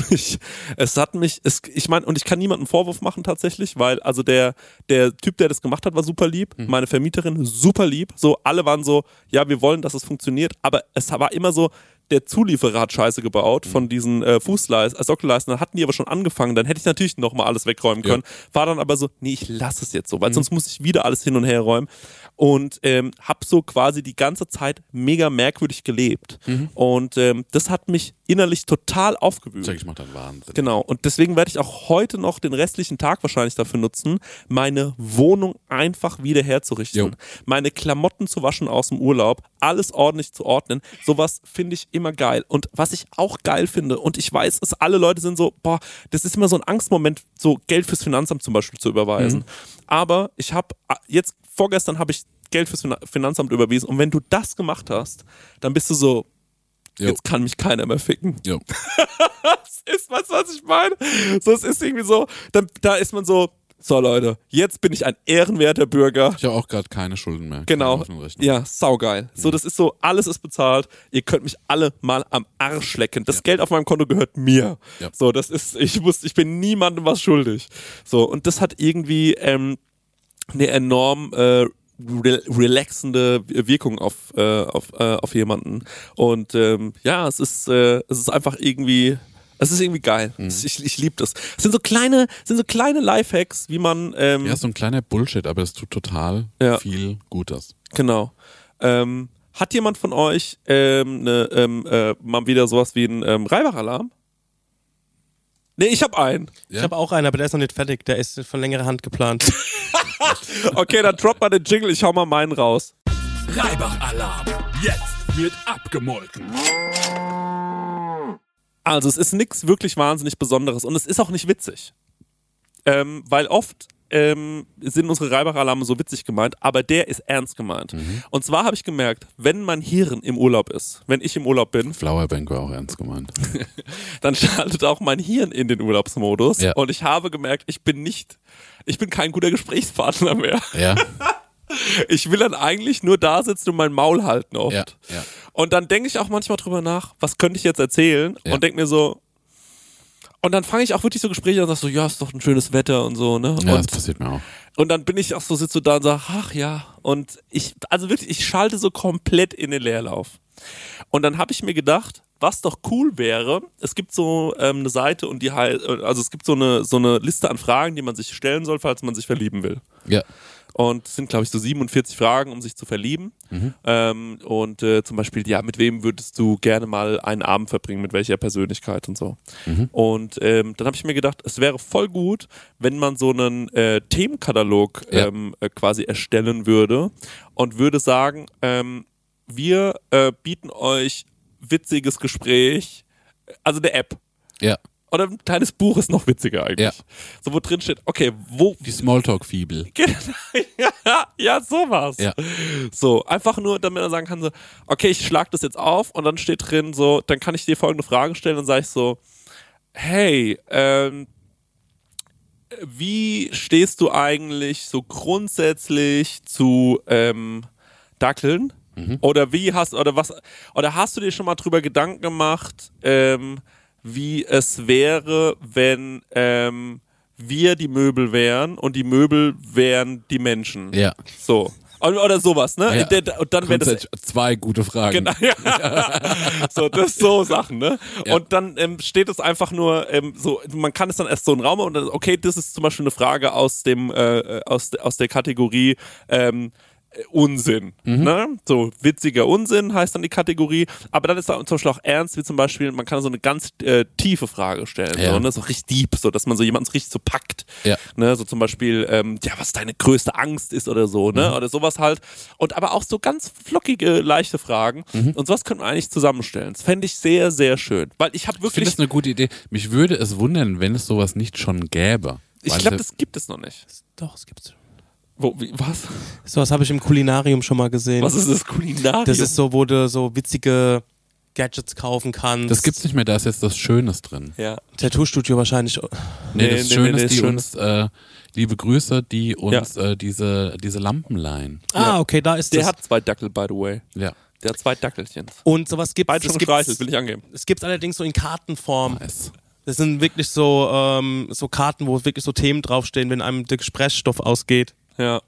ich meine, und ich kann niemandem einen Vorwurf machen tatsächlich, weil also der Typ, der das gemacht hat, war super lieb, meine Vermieterin super lieb, so alle waren so, ja, wir wollen, dass es funktioniert, aber es war immer so, der Zulieferer hat Scheiße gebaut von diesen Sockelleisten, dann hatten die aber schon angefangen, dann hätte ich natürlich nochmal alles wegräumen können, war dann aber so, nee, ich lasse es jetzt so, weil sonst muss ich wieder alles hin und her räumen und hab so quasi die ganze Zeit mega merkwürdig gelebt und das hat mich innerlich total aufgewühlt. Ich mach dann Wahnsinn. Genau, und deswegen werde ich auch heute noch den restlichen Tag wahrscheinlich dafür nutzen, meine Wohnung einfach wieder herzurichten, meine Klamotten zu waschen aus dem Urlaub, alles ordentlich zu ordnen, sowas finde ich immer geil. Und was ich auch geil finde, und ich weiß, dass alle Leute sind so, das ist immer so ein Angstmoment, so Geld fürs Finanzamt zum Beispiel zu überweisen. Aber ich habe vorgestern habe ich Geld fürs Finanzamt überwiesen und wenn du das gemacht hast, dann bist du so, jetzt kann mich keiner mehr ficken. Das ist, weißt du, was ich meine? So, es ist irgendwie so, da ist man so, Leute, jetzt bin ich ein ehrenwerter Bürger. Ich habe auch gerade keine Schulden mehr. Genau. Ja, saugeil. So, das ist so, alles ist bezahlt. Ihr könnt mich alle mal am Arsch lecken. Das Geld auf meinem Konto gehört mir. So, das ist, ich bin niemandem was schuldig. So, und das hat irgendwie eine enorm relaxende Wirkung auf jemanden. Und es ist einfach irgendwie. Es ist irgendwie geil. Ich liebe das. Es sind so kleine Lifehacks, wie man. So ein kleiner Bullshit, aber es tut total viel Gutes. Genau. Hat jemand von euch mal wieder sowas wie einen Reibach-Alarm? Nee, ich habe einen. Ich habe auch einen, aber der ist noch nicht fertig. Der ist von längerer Hand geplant. Okay, dann drop mal den Jingle. Ich hau mal meinen raus. Reibach-Alarm. Jetzt wird abgemolken. Also es ist nichts wirklich wahnsinnig Besonderes und es ist auch nicht witzig. weil oft sind unsere Reibach-Alarme so witzig gemeint, aber der ist ernst gemeint. Und zwar habe ich gemerkt, wenn mein Hirn im Urlaub ist, wenn ich im Urlaub bin, Flowerbank war auch ernst gemeint. dann schaltet auch mein Hirn in den Urlaubsmodus Ja. und ich habe gemerkt, ich bin kein guter Gesprächspartner mehr. Ja. Ich will dann eigentlich nur da sitzen und mein Maul halten oft. Ja. Und dann denke ich auch manchmal drüber nach, was könnte ich jetzt erzählen? Ja. Und denke mir so, und dann fange ich auch wirklich so Gespräche an und sage so, ja, ist doch ein schönes Wetter und so, ne? Ja, das Und, passiert mir auch. und dann bin ich auch so, sitze so da und sage, ach ja. Und ich schalte so komplett in den Leerlauf. Und dann habe ich mir gedacht, was doch cool wäre, es gibt so eine Seite und die heißt, also es gibt so eine Liste an Fragen, die man sich stellen soll, falls man sich verlieben will. Ja. Und es sind, glaube ich, so 47 Fragen, um sich zu verlieben. Und zum Beispiel, ja, mit wem würdest du gerne mal einen Abend verbringen, mit welcher Persönlichkeit und so. Und dann habe ich mir gedacht, es wäre voll gut, wenn man so einen Themenkatalog quasi erstellen würde und würde sagen, wir bieten euch witziges Gespräch, also eine App. Ja. Oder ein kleines Buch ist noch witziger eigentlich. Ja. So, wo drin steht, okay, wo... Die Smalltalk-Fibel. ja, sowas. Ja. So, einfach nur, damit man sagen kann, so, okay, ich schlag das jetzt auf und dann steht drin so, dann kann ich dir folgende Fragen stellen und sage ich so, hey, wie stehst du eigentlich so grundsätzlich zu Dackeln? Oder hast du dir schon mal drüber Gedanken gemacht, wie es wäre, wenn wir die Möbel wären und die Möbel wären die Menschen. Ja. So. Oder sowas, ne? Ja. Und dann wäre das. Zwei gute Fragen. Genau. So, das ist so Sachen, ne? Ja. Und dann steht es einfach nur so, man kann es dann erst so in den Raum und dann, okay, das ist zum Beispiel eine Frage aus der Kategorie Unsinn. Ne? So witziger Unsinn heißt dann die Kategorie. Aber dann ist da zum Beispiel auch ernst, wie zum Beispiel, man kann so eine ganz tiefe Frage stellen. Ja. So, ne? So richtig deep, so dass man so jemanden so richtig so packt. Ja. Ne? So zum Beispiel, was deine größte Angst ist oder so, ne? Oder sowas halt. Und aber auch so ganz flockige, leichte Fragen. Und sowas könnte man eigentlich zusammenstellen. Das fände ich sehr, sehr schön. Weil ich habe Ich finde wirklich. das eine gute Idee. Mich würde es wundern, wenn es sowas nicht schon gäbe. Ich glaube, das gibt es noch nicht. Doch, es gibt's. Was? Sowas habe ich im Kulinarium schon mal gesehen. Was ist das Kulinarium? Das ist so, wo du so witzige Gadgets kaufen kannst. Das gibt's nicht mehr, da ist jetzt das Schönes drin. Ja. Tattoo-Studio wahrscheinlich. Das Schöne ist, die Schönes. uns, liebe Grüße, die uns diese Lampen leihen. Ah, okay, da ist Der das. hat 2 Dackel, by the way. Ja. Der hat 2 Dackelchen. Und sowas gibt Beide schon gestreichelt, will ich angeben. Es gibt allerdings so in Kartenform. Nice. Das sind wirklich so Karten, wo wirklich so Themen draufstehen, wenn einem der Gesprächsstoff ausgeht. Ja.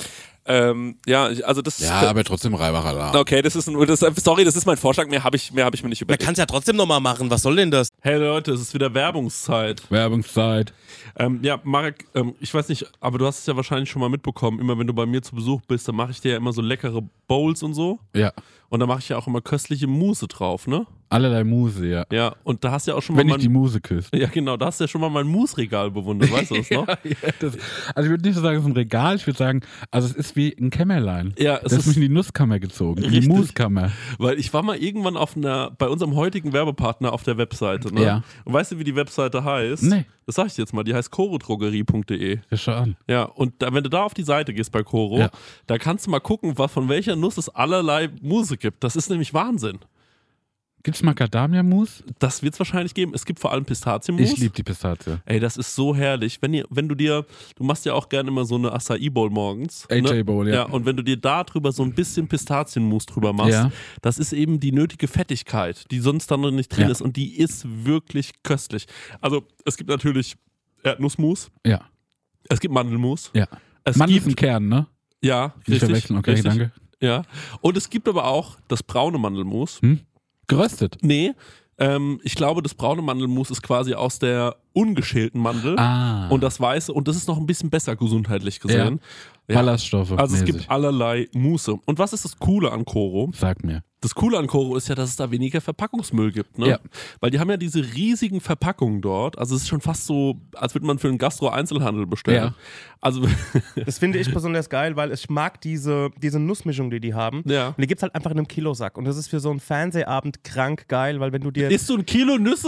Also das. Ja, aber trotzdem Reibach-Alarm. Okay, das ist mein Vorschlag. Mehr habe ich mir nicht Man überlegt. kann es ja trotzdem nochmal machen. Was soll denn das? Hey Leute, es ist wieder Werbungszeit. Werbungszeit. Ja, Marek, ich weiß nicht, aber du hast es ja wahrscheinlich schon mal mitbekommen. Immer wenn du bei mir zu Besuch bist, dann mache ich dir ja immer so leckere Bowls und so. Ja. Und da mache ich ja auch immer köstliche Mousse drauf, ne? Allerlei Muse, ja. Ja, und da hast du ja auch schon Wenn mal ich die Muse küsse. ja, genau, da hast du ja schon mal mein Mousse-Regal bewundert, weißt du das noch? Also ich würde nicht so sagen, es ist ein Regal, ich würde sagen, also es ist wie ein Kämmerlein. Ja, es das ist ist- mich in die Nusskammer gezogen, in die Richtig. Muskammer. Weil ich war mal irgendwann bei unserem heutigen Werbepartner auf der Webseite, ne? Ja. Und weißt du, wie die Webseite heißt? Nee. Das sag ich dir jetzt mal, die heißt chorodrogerie.de. Ja, schau an. Ja, und wenn du da auf die Seite gehst bei Choro, Ja. da kannst du mal gucken, von welcher Nuss es allerlei Muse gibt. Das ist nämlich Wahnsinn. Gibt's Macadamia-Mus? Das wird es wahrscheinlich geben. Es gibt vor allem Pistazienmus. Ich liebe die Pistazie. Ey, das ist so herrlich. Du machst ja auch gerne immer so eine Acai Bowl morgens. AJ Bowl, ja. Ja, und wenn du dir da drüber so ein bisschen Pistazienmus drüber machst, Ja. das ist eben die nötige Fettigkeit, die sonst dann noch nicht drin Ja. ist. Und die ist wirklich köstlich. Also, es gibt natürlich Erdnussmus, Ja, es gibt Mandelmus. ja. Es Mann ist gibt, ein Kern, ne? ja, Nicht richtig, verwechseln, okay, richtig, danke. Ja. Und es gibt aber auch das braune Mandelmus. Geröstet. Nee, ich glaube, das braune Mandelmus ist quasi aus der ungeschälten Mandel. Ah. Und das weiße, und das ist noch ein bisschen besser gesundheitlich gesehen. Ja. Ballaststoffe. Also es mäßig. gibt allerlei Muße. Und was ist das Coole an Choro? Sag mir. Das Coole an Choro ist ja, dass es da weniger Verpackungsmüll gibt. Ne? Ja. Weil die haben ja diese riesigen Verpackungen dort. Also es ist schon fast so, als würde man für einen Gastro-Einzelhandel bestellen. Ja. Also Das finde ich besonders geil, weil ich mag diese Nussmischung, die haben. Ja. Und die gibt's halt einfach in einem Kilosack. Und das ist für so einen Fernsehabend krank geil, weil wenn du dir... isst du ein Kilo Nüsse?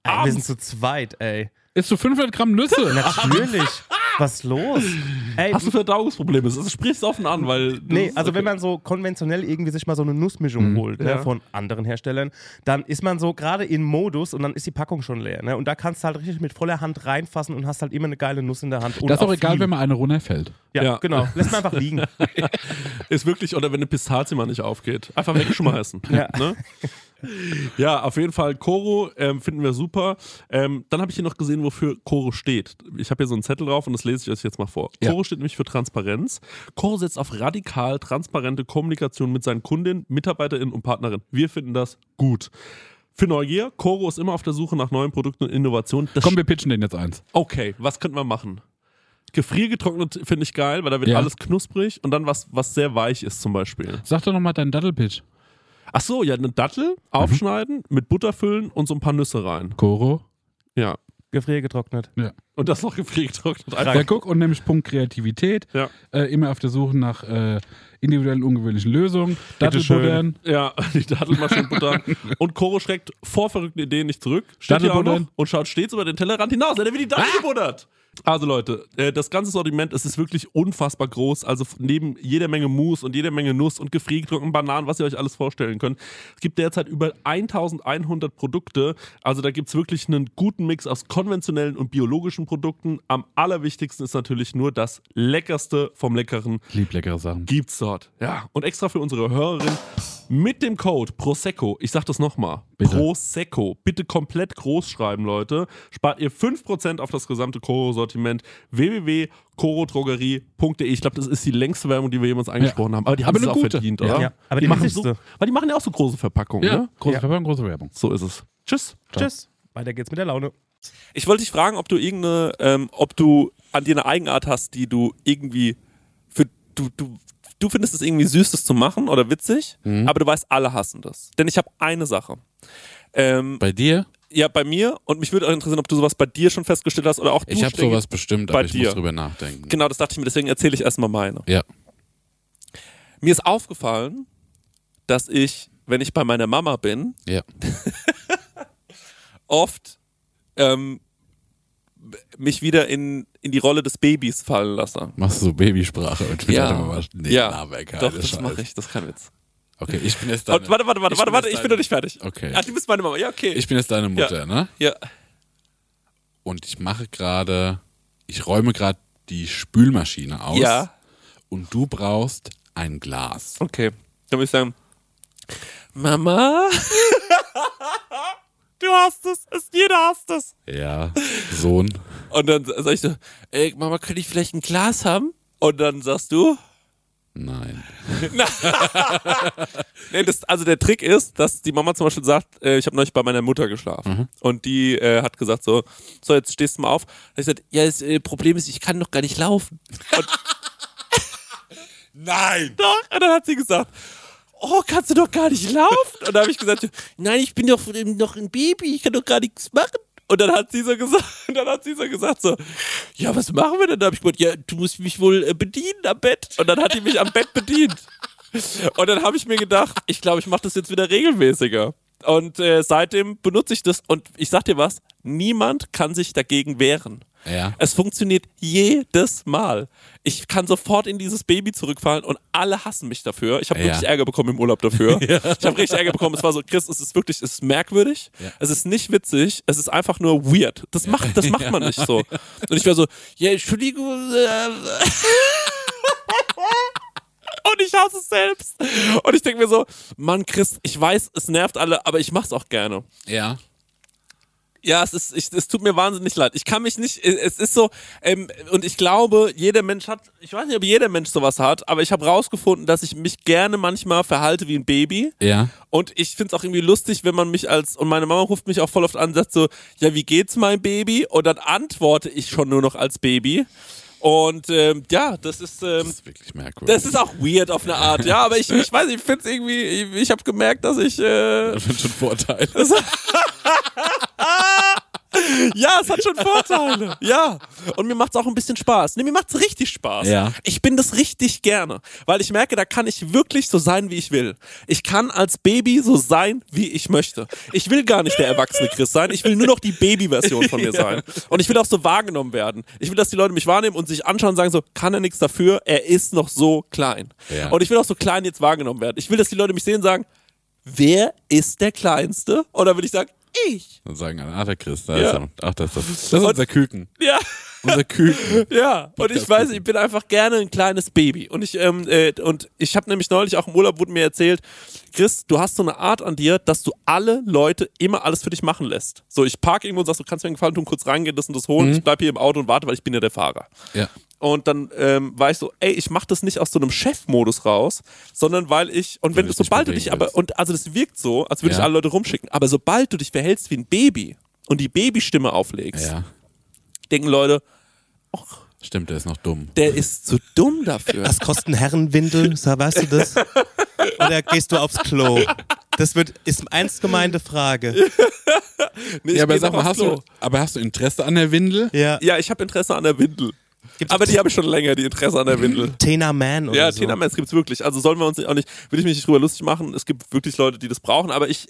Wir sind zu zweit, ey. Isst du 500 Gramm Nüsse? Natürlich. Was ist los? Ey, Hast du Verdauungsprobleme? Das sprichst du offen an, weil... Nee, also wenn man so konventionell irgendwie sich mal so eine Nussmischung holt von anderen Herstellern, dann ist man so gerade in Modus und dann ist die Packung schon leer. Ne? Und da kannst du halt richtig mit voller Hand reinfassen und hast halt immer eine geile Nuss in der Hand. Und das ist auch egal, viel. wenn mal eine runterfällt. Ja, genau. Lässt man einfach liegen. Ist wirklich, oder wenn eine Pistazie mal nicht aufgeht. Einfach wegschmeißen. Ne? Ja, auf jeden Fall Koro finden wir super. Dann habe ich hier noch gesehen, wofür Koro steht. Ich habe hier so einen Zettel drauf und das lese ich euch jetzt mal vor. Ja. Koro steht nämlich für Transparenz. Koro setzt auf radikal transparente Kommunikation mit seinen Kundinnen, MitarbeiterInnen und Partnerinnen. Wir finden das gut. Für Neugier, Koro ist immer auf der Suche nach neuen Produkten und Innovationen. Komm, wir pitchen den jetzt eins. Okay, was könnten wir machen? Gefriergetrocknet finde ich geil, weil da wird alles knusprig und dann was sehr weich ist zum Beispiel. Sag doch nochmal deinen Dattelpitch. Ach so, ja, eine Dattel aufschneiden, mit Butter füllen und so ein paar Nüsse rein. Koro. Ja. Gefriergetrocknet. Ja. Und das noch gefriergetrocknet. Ja, guck, und nämlich Punkt Kreativität. Ja. Immer auf der Suche nach individuellen, ungewöhnlichen Lösungen. Dattelbuddern. Ja, die Dattelmaschinen buttern. Und Koro schreckt vor verrückten Ideen nicht zurück. Steht hier auch noch und schaut stets über den Tellerrand hinaus. Er wird die Dattel gebuddert. Also Leute, das ganze Sortiment, es ist wirklich unfassbar groß. Also neben jeder Menge Mousse und jeder Menge Nuss und gefriergetrockneten Bananen, was ihr euch alles vorstellen könnt. Es gibt derzeit über 1100 Produkte. Also da gibt es wirklich einen guten Mix aus konventionellen und biologischen Produkten. Am allerwichtigsten ist natürlich nur das Leckerste vom Leckeren. Ich lieb leckere Sachen. Gibt's dort. Ja, und extra für unsere Hörerin mit dem Code Prosecco, ich sag das nochmal, Prosecco, bitte komplett groß schreiben, Leute, spart ihr 5% auf das gesamte Koro-Sortiment. www.korodrogerie.de. Ich glaube, das ist die längste Werbung, die wir jemals angesprochen haben. Aber die haben es auch verdient, oder? Ja, aber die machen weil die machen ja auch so große Verpackungen, ne? Große Verpackung, große Werbung. So ist es. Tschüss. Tschüss. Weiter geht's mit der Laune. Ich wollte dich fragen, ob du ob du an dir eine Eigenart hast, die du irgendwie du findest es irgendwie süß, das zu machen oder witzig, aber du weißt, alle hassen das. Denn ich habe eine Sache. Bei dir? Ja, bei mir. Und mich würde auch interessieren, ob du sowas bei dir schon festgestellt hast oder auch du. Ich habe sowas bestimmt, aber ich dir. muss drüber nachdenken. Genau, das dachte ich mir. Deswegen erzähle ich erstmal meine. Ja. Mir ist aufgefallen, dass ich, wenn ich bei meiner Mama bin, oft mich wieder in die Rolle des Babys fallen lasse. Machst du so Babysprache? Und Doch, das mache ich. Das ist kein Witz. Okay, ich bin jetzt deine... Warte, ich bin noch nicht fertig. Okay. Ach, du bist meine Mama. Ja, okay. Ich bin jetzt deine Mutter, ne? Ja. Und ich räume gerade die Spülmaschine aus. Ja. Und du brauchst ein Glas. Okay. Dann würde ich sagen, Mama, du hast es. Jeder hasst es. Ja, Sohn. Und dann sag ich so, ey, Mama, könnte ich vielleicht ein Glas haben? Und dann sagst du... Nein. Nee, also der Trick ist, dass die Mama zum Beispiel sagt, ich habe neulich bei meiner Mutter geschlafen. Und die hat gesagt so, jetzt stehst du mal auf. Und ich gesagt, ja, das Problem ist, ich kann noch gar nicht laufen. Und Nein! Doch, und dann hat sie gesagt, oh, kannst du doch gar nicht laufen? Und dann habe ich gesagt, nein, ich bin doch noch ein Baby, ich kann doch gar nichts machen. Und dann hat sie so gesagt, ja, was machen wir denn? Da habe ich gesagt, ja, du musst mich wohl bedienen am Bett. Und dann hat die mich am Bett bedient. Und dann habe ich mir gedacht, ich glaube, ich mache das jetzt wieder regelmäßiger. Und seitdem benutze ich das. Und ich sag dir was, niemand kann sich dagegen wehren. Ja. Es funktioniert jedes Mal. Ich kann sofort in dieses Baby zurückfallen und alle hassen mich dafür. Ich habe wirklich Ärger bekommen im Urlaub dafür. Ich habe richtig Ärger bekommen. Es war so, Chris, es ist merkwürdig. Ja. Es ist nicht witzig. Es ist einfach nur weird. Das macht man nicht so. Und ich war so, ja, Entschuldigung. Und ich hasse es selbst. Und ich denke mir so, Mann, Chris, ich weiß, es nervt alle, aber ich mach's auch gerne. Ja. Ja, es tut mir wahnsinnig leid. Ich kann mich nicht, es ist so, und ich glaube, jeder Mensch hat, ich weiß nicht, ob jeder Mensch sowas hat, aber ich habe rausgefunden, dass ich mich gerne manchmal verhalte wie ein Baby. Ja. Und ich find's auch irgendwie lustig, wenn man mich und meine Mama ruft mich auch voll oft an und sagt so, ja, wie geht's, mein Baby? Und dann antworte ich schon nur noch als Baby. Und das ist wirklich merkwürdig. Das ist auch weird auf eine Art, ja, aber ich weiß, ich finde es irgendwie, ich habe gemerkt, dass ich das sind schon Vorteile. Ja, es hat schon Vorteile. Ja. Und mir macht's auch ein bisschen Spaß. Nee, mir macht's richtig Spaß. Ja. Ich bin das richtig gerne. Weil ich merke, da kann ich wirklich so sein, wie ich will. Ich kann als Baby so sein, wie ich möchte. Ich will gar nicht der erwachsene Chris sein. Ich will nur noch die Baby-Version von mir sein. Und ich will auch so wahrgenommen werden. Ich will, dass die Leute mich wahrnehmen und sich anschauen und sagen so, kann er nichts dafür? Er ist noch so klein. Ja. Und ich will auch so klein jetzt wahrgenommen werden. Ich will, dass die Leute mich sehen und sagen, wer ist der Kleinste? Oder will ich sagen, ich. Und sagen, der Chris, da Ja. ist er. Ach, das ist unser Küken. Ja. Unser Küken. Ja, und ich weiß, ich bin einfach gerne ein kleines Baby. Und ich habe nämlich neulich auch im Urlaub, wurde mir erzählt, Chris, du hast so eine Art an dir, dass du alle Leute immer alles für dich machen lässt. So, ich parke irgendwo und sagst, du kannst mir einen Gefallen tun, kurz reingehen, das und das holen. Ich bleib hier im Auto und warte, weil ich bin ja der Fahrer. Ja. Und dann war ich so, ey, ich mach das nicht aus so einem Chefmodus raus, sondern weil ich, und wenn du, sobald du dich aber, und also das wirkt so, als würde ich alle Leute rumschicken, aber sobald du dich verhältst wie ein Baby und die Babystimme auflegst, denken Leute, ach, stimmt, der ist noch dumm. der ist zu dumm dafür. Was kostet ein Herrenwindel? Weißt du das? Oder gehst du aufs Klo? Das ist eine ernst gemeinte Frage. Nee, Ja, aber geh sag noch mal, aufs Klo. hast du Interesse an der Windel? Ja. Ja, ich habe Interesse an der Windel. Gibt's Aber die habe ich schon länger, die Interesse an der Windel. Tena Man oder Ja, so. Tena Mans gibt's wirklich. Also sollen wir uns auch nicht, will ich mich nicht drüber lustig machen. Es gibt wirklich Leute, die das brauchen. Aber ich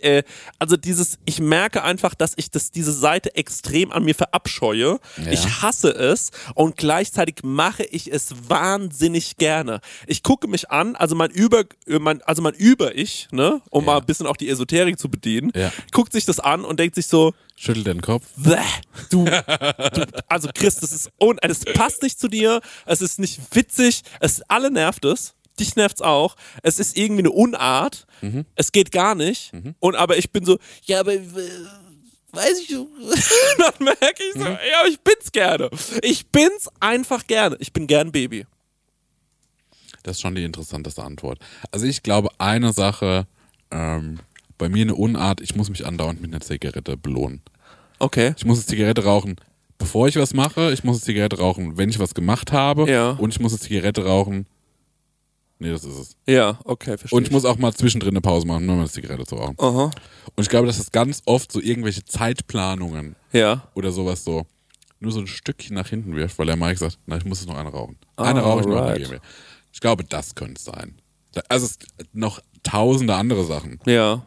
merke einfach, dass ich diese Seite extrem an mir verabscheue. Ja. Ich hasse es und gleichzeitig mache ich es wahnsinnig gerne. Ich gucke mich an, also mein Über-Ich, ne, um mal ein bisschen auch die Esoterik zu bedienen, guckt sich das an und denkt sich so, Schüttelt den Kopf. du, also Chris, das passt nicht zu dir, es ist nicht witzig, alle nervt es, dich nervt's auch, es ist irgendwie eine Unart, es geht gar nicht, aber ich bin so, ja, aber weiß ich, dann merke ich so, ja, aber ich bin's gerne. Ich bin's einfach gerne. Ich bin gern Baby. Das ist schon die interessanteste Antwort. Also ich glaube, eine Sache, bei mir eine Unart, ich muss mich andauernd mit einer Zigarette belohnen. Okay. Ich muss eine Zigarette rauchen, bevor ich was mache. Ich muss eine Zigarette rauchen, wenn ich was gemacht habe. Ja. Und ich muss eine Zigarette rauchen. Nee, das ist es. Ja, okay, verstehe. Und ich muss auch mal zwischendrin eine Pause machen, nur mal eine Zigarette zu rauchen. Aha. Und ich glaube, dass das ganz oft so irgendwelche Zeitplanungen oder sowas so nur so ein Stückchen nach hinten wirft, weil der Mike sagt, na, ich muss jetzt noch eine rauchen. Eine rauche ich noch, dann gehen wir. Ich glaube, das könnte es sein. Also es noch tausende andere Sachen. Ja.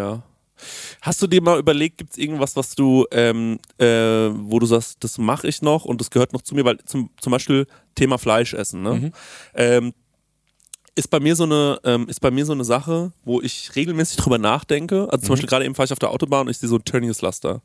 Hast du dir mal überlegt, gibt es irgendwas, was du, wo du sagst, das mache ich noch und das gehört noch zu mir, weil zum Beispiel Thema Fleisch essen, ne? Ist bei mir so eine Sache, wo ich regelmäßig drüber nachdenke. Also zum Beispiel gerade eben fahre ich auf der Autobahn und ich sehe so ein Tönnies Laster.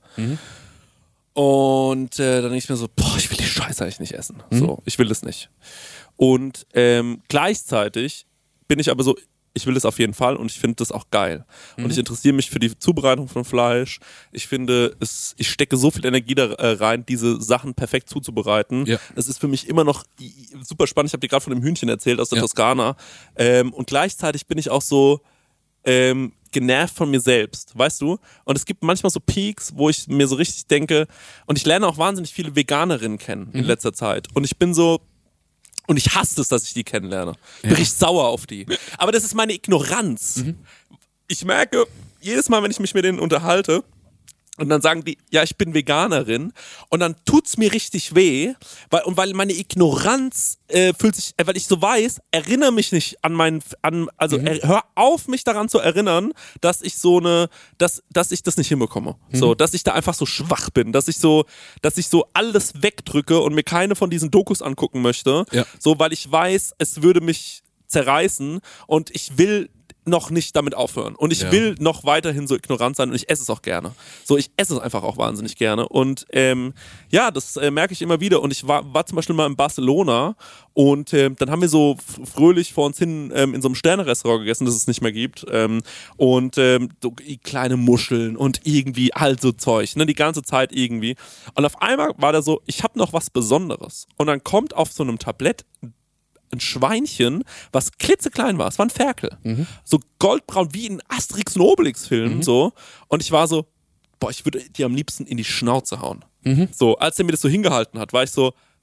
Und dann denke ich mir so, boah, ich will die Scheiße eigentlich nicht essen. So, ich will das nicht. Und gleichzeitig bin ich aber so, ich will das auf jeden Fall und ich finde das auch geil. Und ich interessiere mich für die Zubereitung von Fleisch. Ich finde, ich stecke so viel Energie da rein, diese Sachen perfekt zuzubereiten. Ja. Das ist für mich immer noch super spannend. Ich habe dir gerade von dem Hühnchen erzählt aus der Toskana. Und gleichzeitig bin ich auch so genervt von mir selbst, weißt du? Und es gibt manchmal so Peaks, wo ich mir so richtig denke, und ich lerne auch wahnsinnig viele Veganerinnen kennen in letzter Zeit. Und ich bin so, und ich hasse es, dass ich die kennenlerne. Ich bin richtig sauer auf die. Aber das ist meine Ignoranz. Ich merke, jedes Mal, wenn ich mich mit denen unterhalte, und dann sagen die, ja, ich bin Veganerin, und dann tut's mir richtig weh, weil meine Ignoranz fühlt sich, weil ich so weiß, erinnere mich nicht an hör auf, mich daran zu erinnern, dass ich dass ich das nicht hinbekomme. So, dass ich da einfach so schwach bin, dass ich so alles wegdrücke und mir keine von diesen Dokus angucken möchte, so, weil ich weiß, es würde mich zerreißen und ich will noch nicht damit aufhören. Und ich will noch weiterhin so ignorant sein und ich esse es auch gerne. So, ich esse es einfach auch wahnsinnig gerne. Und das merke ich immer wieder. Und ich war zum Beispiel mal in Barcelona und dann haben wir so fröhlich vor uns hin in so einem Sterne-Restaurant gegessen, das es nicht mehr gibt. So kleine Muscheln und irgendwie halt so Zeug, ne, die ganze Zeit irgendwie. Und auf einmal war da so, ich habe noch was Besonderes. Und dann kommt auf so einem Tablett ein Schweinchen, was klitzeklein war. Es war ein Ferkel. So goldbraun wie in Asterix und Obelix-Film. So. Und ich war so, boah, ich würde dir am liebsten in die Schnauze hauen. So, als er mir das so hingehalten hat, war ich so,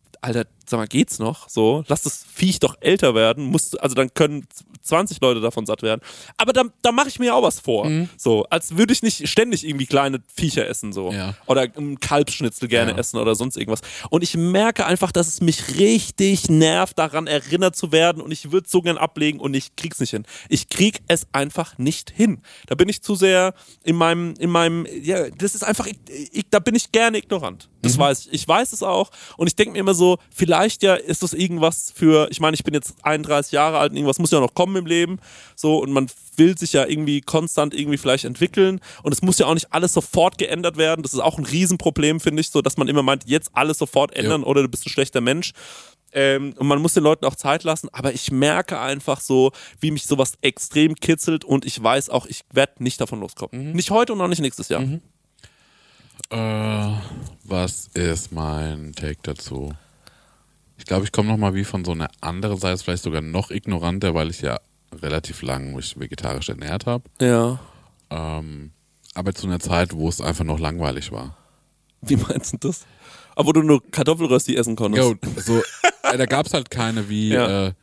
Alter, sag mal, geht's noch? So, lass das Viech doch älter werden, also dann können 20 Leute davon satt werden. Aber da mache ich mir auch was vor. So, als würde ich nicht ständig irgendwie kleine Viecher essen, so. Ja. Oder einen Kalbsschnitzel gerne essen oder sonst irgendwas. Und ich merke einfach, dass es mich richtig nervt, daran erinnert zu werden und ich würde es so gern ablegen und ich krieg's nicht hin. Ich krieg es einfach nicht hin. Da bin ich zu sehr in meinem, ja, das ist einfach, da bin ich gerne ignorant. Das weiß ich. Ich weiß es auch und ich denke mir immer so, vielleicht ja ist das irgendwas für, ich meine, ich bin jetzt 31 Jahre alt und irgendwas muss ja noch kommen im Leben, so, und man will sich ja irgendwie konstant irgendwie vielleicht entwickeln und es muss ja auch nicht alles sofort geändert werden. Das ist auch ein Riesenproblem, finde ich, so, dass man immer meint, jetzt alles sofort ändern oder du bist ein schlechter Mensch. Und man muss den Leuten auch Zeit lassen, aber ich merke einfach so, wie mich sowas extrem kitzelt und ich weiß auch, ich werde nicht davon loskommen. Nicht heute und auch nicht nächstes Jahr. Was ist mein Take dazu? Ich glaube, ich komme nochmal wie von so einer anderen Seite, vielleicht sogar noch ignoranter, weil ich ja relativ lang mich vegetarisch ernährt habe. Ja. Aber zu einer Zeit, wo es einfach noch langweilig war. Wie meinst du das? Aber wo du nur Kartoffelrösti essen konntest. Jo, so, da gab es halt keine wie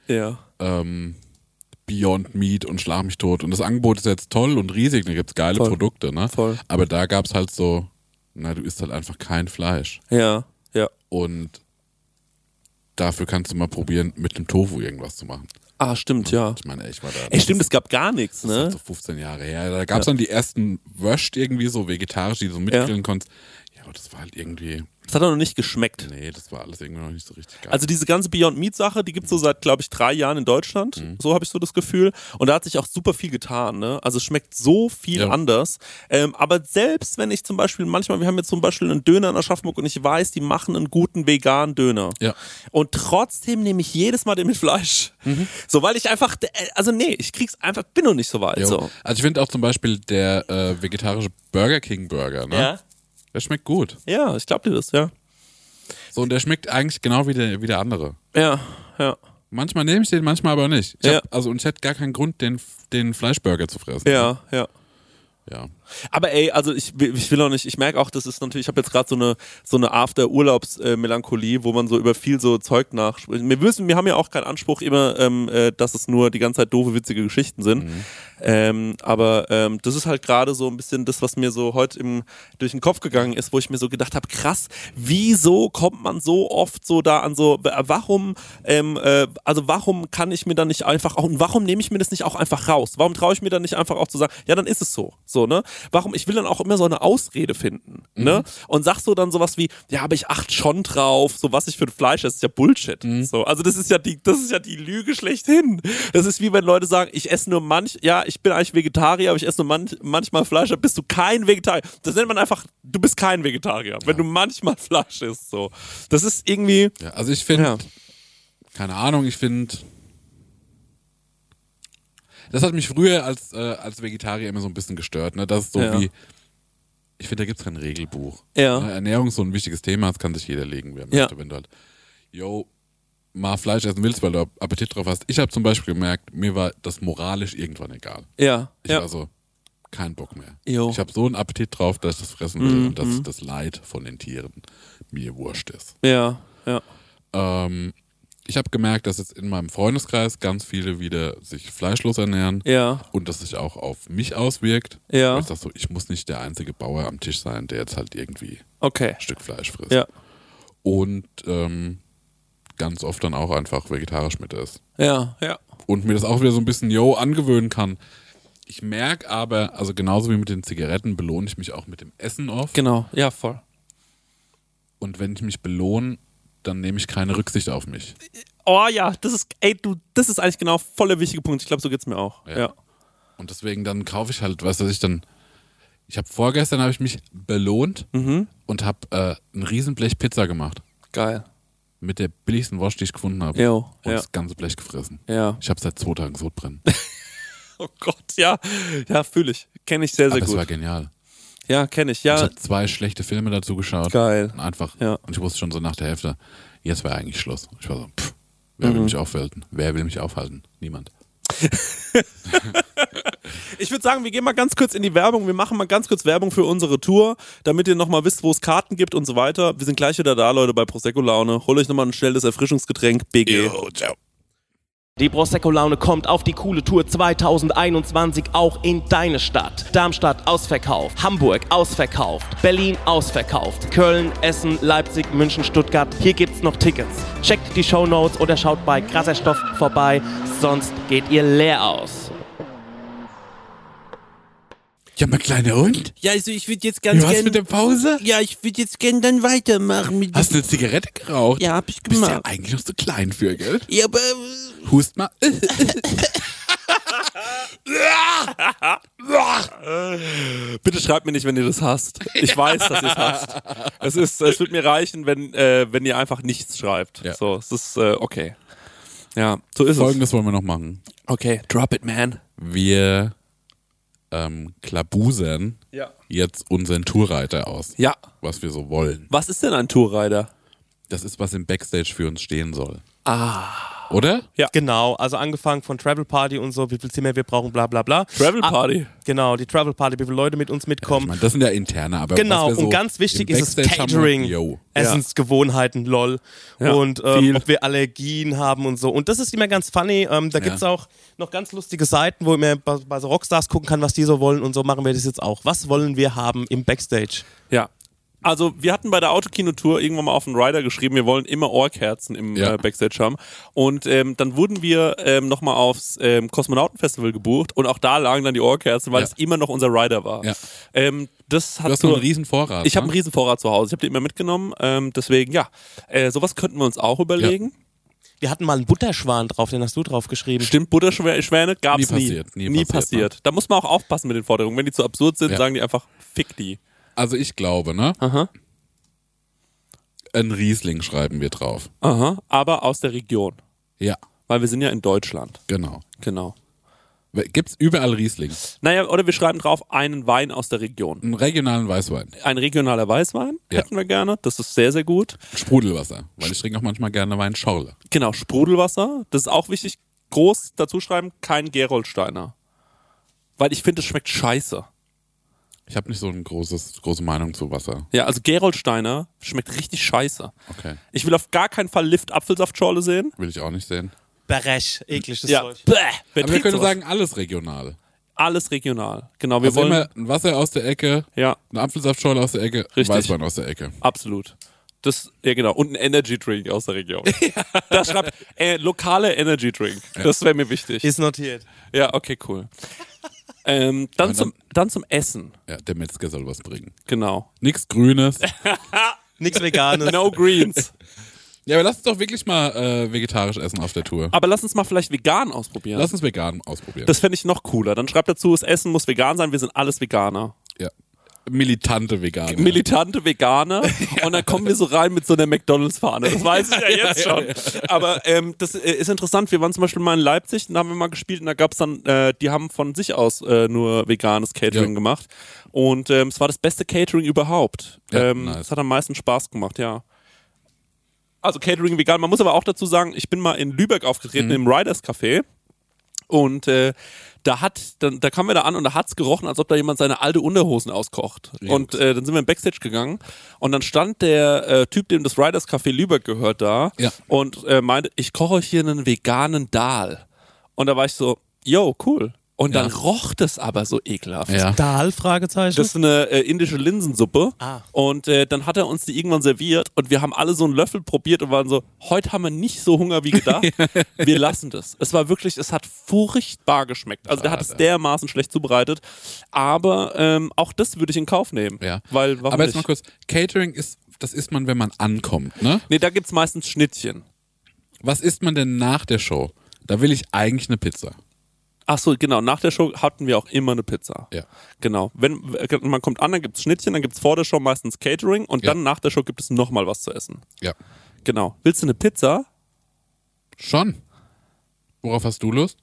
Beyond Meat und Schlag mich tot. Und das Angebot ist jetzt toll und riesig, da gibt es geile Produkte, ne? Voll. Aber da gab es halt so, du isst halt einfach kein Fleisch. Ja, ja. Und dafür kannst du mal probieren, mit dem Tofu irgendwas zu machen. Ah, stimmt, ja. Ich meine, ich war da. Stimmt, es gab gar nichts, Das ne? ist so 15 Jahre her. Da gab es dann die ersten Wöscht irgendwie so vegetarisch, die du so mitgrillen konntest. Ja, aber das war halt irgendwie. Das hat auch noch nicht geschmeckt. Nee, das war alles irgendwie noch nicht so richtig geil. Also diese ganze Beyond Meat Sache, die gibt's so seit, glaube ich, 3 Jahren in Deutschland. So habe ich so das Gefühl. Und da hat sich auch super viel getan, ne? Also es schmeckt so viel anders. Aber selbst wenn ich zum Beispiel manchmal, wir haben jetzt zum Beispiel einen Döner in Aschaffenburg und ich weiß, die machen einen guten veganen Döner. Ja. Und trotzdem nehme ich jedes Mal den mit Fleisch. So, weil ich einfach, also nee, ich krieg's einfach, bin noch nicht so weit. So. Also ich finde auch zum Beispiel der vegetarische Burger King Burger, ne? Ja. Der schmeckt gut. Ja, ich glaube dir das, ja. So, und der schmeckt eigentlich genau wie der andere. Ja, ja. Manchmal nehme ich den, manchmal aber nicht. Ja. Und ich hätte gar keinen Grund, den Fleischburger zu fressen. Ja, ja. Ja. Aber ey, also ich will auch nicht, ich merke auch, das ist natürlich, ich habe jetzt gerade so eine After-Urlaubs-Melancholie, wo man so über viel so Zeug nachspricht. Wir haben ja auch keinen Anspruch immer, dass es nur die ganze Zeit doofe, witzige Geschichten sind. Aber das ist halt gerade so ein bisschen das, was mir so heute durch den Kopf gegangen ist, wo ich mir so gedacht habe, krass, wieso kommt man so oft so da an so, warum kann ich mir dann nicht einfach auch, und warum nehme ich mir das nicht auch einfach raus? Warum traue ich mir dann nicht einfach auch zu sagen, ja, dann ist es so, ne? Warum, ich will dann auch immer so eine Ausrede finden, ne? Und sag so dann sowas wie, ja, aber ich achte schon drauf, so was ich für ein Fleisch esse, ist ja Bullshit. So, also das ist ja die Lüge schlechthin. Das ist wie wenn Leute sagen, ich esse nur ich bin eigentlich Vegetarier, aber ich esse nur manchmal Fleisch, dann bist du kein Vegetarier. Das nennt man einfach, du bist kein Vegetarier, wenn du manchmal Fleisch isst, so. Das ist irgendwie. Ja, also ich finde, keine Ahnung, ich finde, das hat mich früher als Vegetarier immer so ein bisschen gestört, ne? Das ist so wie, ich finde, da gibt es kein Regelbuch. Ja. Ernährung ist so ein wichtiges Thema, das kann sich jeder legen, wer möchte, wenn du halt, mal Fleisch essen willst, weil du Appetit drauf hast. Ich habe zum Beispiel gemerkt, mir war das moralisch irgendwann egal. Ja. Ich war so, kein Bock mehr. Jo. Ich habe so einen Appetit drauf, dass ich das fressen will und dass das Leid von den Tieren mir wurscht ist. Ja, ja. Ich habe gemerkt, dass jetzt in meinem Freundeskreis ganz viele wieder sich fleischlos ernähren und dass sich auch auf mich auswirkt. Ja. Weil ich dachte so, ich muss nicht der einzige Bauer am Tisch sein, der jetzt halt irgendwie ein Stück Fleisch frisst. Ja. Und ganz oft dann auch einfach vegetarisch mit ist. Ja, ja. Und mir das auch wieder so ein bisschen, angewöhnen kann. Ich merke aber, also genauso wie mit den Zigaretten, belohne ich mich auch mit dem Essen oft. Genau, ja, voll. Und wenn ich mich belohne, dann nehme ich keine Rücksicht auf mich. Oh ja, das ist eigentlich genau voll der wichtige Punkt. Ich glaube, so geht's mir auch. Ja. Und deswegen dann kaufe ich halt, vorgestern habe ich mich belohnt und habe ein Riesenblech Pizza gemacht. Geil. Mit der billigsten Wurst, die ich gefunden habe. Und das ganze Blech gefressen. Ja. Ich habe seit 2 Tagen Sodbrennen. Oh Gott, ja. Ja, fühle ich. Kenne ich sehr, sehr gut. Das war genial. Ja, kenne ich, ja. Ich habe 2 schlechte Filme dazu geschaut. Geil. Und ich wusste schon so nach der Hälfte, jetzt wäre eigentlich Schluss. Ich war so, wer will mich aufhalten? Wer will mich aufhalten? Niemand. Ich würde sagen, wir gehen mal ganz kurz in die Werbung. Wir machen mal ganz kurz Werbung für unsere Tour, damit ihr nochmal wisst, wo es Karten gibt und so weiter. Wir sind gleich wieder da, Leute, bei Prosecco Laune. Holt euch nochmal ein schnelles Erfrischungsgetränk. BG. Jo, ciao. Die Prosecco Laune kommt auf die coole Tour 2021 auch in deine Stadt. Darmstadt ausverkauft, Hamburg ausverkauft, Berlin ausverkauft, Köln, Essen, Leipzig, München, Stuttgart. Hier gibt's noch Tickets. Checkt die Shownotes oder schaut bei Krasser Stoff vorbei, sonst geht ihr leer aus. Ja, mein kleiner Hund. Ja, also ich würde jetzt ganz Du hast mit der Pause? Ja, ich würde jetzt gerne dann weitermachen mit. Hast du eine Zigarette geraucht? Ja, hab ich Bist gemacht. ja eigentlich noch so klein für, gell? Ja, aber Hust mal. bitte schreibt mir nicht, wenn ihr das hasst. Ich weiß, dass ihr es hasst. Es wird mir reichen, wenn ihr einfach nichts schreibt. Ja. So, es ist okay. Ja, so ist Folgendes wollen wir noch machen. es. Okay, drop it, man. Wir klabusern jetzt unseren Tourreiter aus. Ja. Was wir so wollen. Was ist denn ein Tourrider? Das ist, was im Backstage für uns stehen soll. Oder? Ja. Genau, also angefangen von Travel Party und so, wie viel Zimmer wir brauchen, bla bla bla. Travel Party. Genau, die Travel Party, wie viele Leute mit uns Ich mitkommen. meine, das sind ja interne, aber Genau, was wir so und ganz wichtig im ist es Backstage haben, Catering, yo. Essensgewohnheiten, lol. Ja, Und viel. ob wir Allergien haben und so. Und das ist immer ganz funny. Da gibt's auch noch ganz lustige Seiten, wo man bei so Rockstars gucken kann, was die so wollen. Und so machen wir das jetzt auch. Was wollen wir haben im Backstage? Ja. Also wir hatten bei der Autokinotour irgendwann mal auf den Rider geschrieben, wir wollen immer Ohrkerzen im Backstage haben. Und dann wurden wir nochmal aufs Kosmonautenfestival gebucht und auch da lagen dann die Ohrkerzen, weil es immer noch unser Rider war. Ja. Das hat Du hast so einen riesen Vorrat. Ich habe einen ne? riesen Vorrat zu Hause, ich habe die immer mitgenommen. Deswegen, ja, sowas könnten wir uns auch überlegen. Wir hatten mal einen Butterschwan drauf, den hast du drauf geschrieben. Stimmt, Butterschwäne gab's Nie nie. passiert, nie passiert, Da muss man auch aufpassen mit den Forderungen. Wenn die zu absurd sind, Ja. sagen die einfach, fick die. Also ich glaube, ne? Aha. Ein Riesling schreiben wir drauf. Aha, aber aus der Region. Ja, Weil wir sind ja in Deutschland. genau. Genau. Gibt's überall Riesling? Naja, oder wir schreiben drauf, einen Wein aus der Region. Einen regionalen Weißwein. Ein regionaler Weißwein Ja. hätten wir gerne. Das ist sehr, sehr gut. Sprudelwasser. Weil ich trinke auch manchmal gerne Weinschorle. Genau, Sprudelwasser. Das ist auch wichtig. Groß dazu schreiben, kein Geroldsteiner. Weil ich finde, es schmeckt scheiße. Ich habe nicht so eine große Meinung zu Wasser. Ja, also Geroldsteiner schmeckt richtig scheiße. Okay. Ich will auf gar keinen Fall Lift-Apfelsaftschorle sehen. Will ich auch nicht sehen. Berech, ekliges Ja, Zeug. bäh. Wer Aber wir trinkt können sowas? sagen, alles regional. Alles regional. Genau, wir Also wollen. immer ein Wasser aus der Ecke, Ja, eine Apfelsaftschorle aus der Ecke, ein Richtig. Weißwein aus der Ecke. absolut. Das, ja genau. Und ein Energy Drink aus der Region. Das schreibt lokale Energy Drink. Das wäre mir wichtig. Ist notiert. Ja, okay, cool. Dann zum Essen. Ja, der Metzger soll was bringen. Genau. Nichts Grünes. Nichts Veganes. No Greens. Ja, aber lass uns doch wirklich mal vegetarisch essen auf der Tour. Aber lass uns mal vielleicht vegan ausprobieren. Lass uns vegan ausprobieren. Das fände ich noch cooler. Dann schreibt dazu, das Essen muss vegan sein, wir sind alles Veganer. ja. Militante Veganer. Militante Veganer. Und dann kommen wir so rein mit so einer McDonalds-Fahne. Das weiß ich ja jetzt schon. Aber das ist interessant. Wir waren zum Beispiel mal in Leipzig, da haben wir mal gespielt und da gab es dann, die haben von sich aus nur veganes Catering gemacht. Und es war das beste Catering überhaupt. Ja, nice. Es hat am meisten Spaß gemacht, ja. Also Catering vegan. Man muss aber auch dazu sagen, ich bin mal in Lübeck aufgetreten im Riders Café. Und da kamen wir da an und da hat's gerochen, als ob da jemand seine alte Unterhosen auskocht. Jungs. Und dann sind wir im Backstage gegangen und dann stand der Typ, dem das Riders Café Lübeck gehört, da und meinte, ich koche euch hier einen veganen Dahl. Und da war ich so, yo, cool. Und dann roch das aber so ekelhaft. Ja. Dahl, Fragezeichen. Das ist eine indische Linsensuppe. Ah. Und dann hat er uns die irgendwann serviert und wir haben alle so einen Löffel probiert und waren so, heute haben wir nicht so Hunger wie gedacht. Wir lassen das. Es war wirklich, es hat furchtbar geschmeckt. Also der hat es dermaßen schlecht zubereitet. Aber auch das würde ich in Kauf nehmen. Ja. Weil, warum Aber jetzt nicht? mal kurz, Catering das isst man, wenn man ankommt, ne? Nee, da gibt's meistens Schnittchen. Was isst man denn nach der Show? Da will ich eigentlich eine Pizza. Ach so, genau. Nach der Show hatten wir auch immer eine Pizza. Ja. Genau. Wenn man kommt an, dann gibt's Schnittchen, dann gibt's vor der Show meistens Catering und dann nach der Show gibt es nochmal was zu essen. Ja. Genau. Willst du eine Pizza? Schon. Worauf hast du Lust?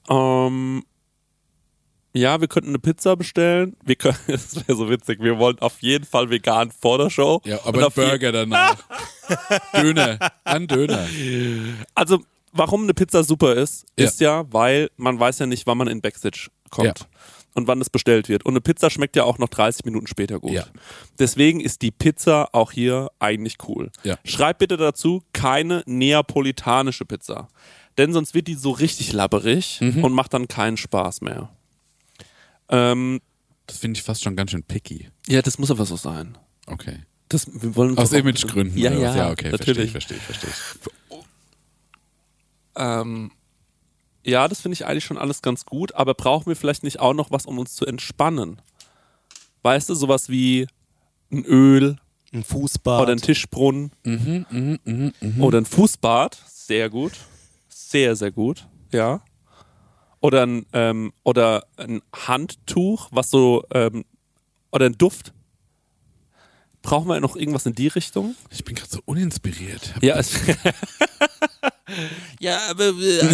Ja, wir könnten eine Pizza bestellen. Das wäre so witzig. Wir wollen auf jeden Fall vegan vor der Show. Ja, Und aber ein auf Burger danach. Döner. An Döner. Also, warum eine Pizza super ist ja, weil man weiß ja nicht, wann man in Backstage kommt und wann es bestellt wird. Und eine Pizza schmeckt ja auch noch 30 Minuten später gut. Ja. Deswegen ist die Pizza auch hier eigentlich cool. Ja. Schreibt bitte dazu, keine neapolitanische Pizza. Denn sonst wird die so richtig labberig und macht dann keinen Spaß mehr. Das finde ich fast schon ganz schön picky. Ja, das muss aber so sein. Okay. Wir wollen aus Imagegründen. Ja, okay, natürlich. Verstehe ich. Ja, das finde ich eigentlich schon alles ganz gut, aber brauchen wir vielleicht nicht auch noch was, um uns zu entspannen? Weißt du, sowas wie ein Öl, ein Fußbad oder ein Tischbrunnen oder ein Fußbad, sehr gut, sehr, sehr gut, ja. Oder ein Handtuch, was so, oder ein Duft. Brauchen wir noch irgendwas in die Richtung? Ich bin gerade so uninspiriert. Ja, ja, aber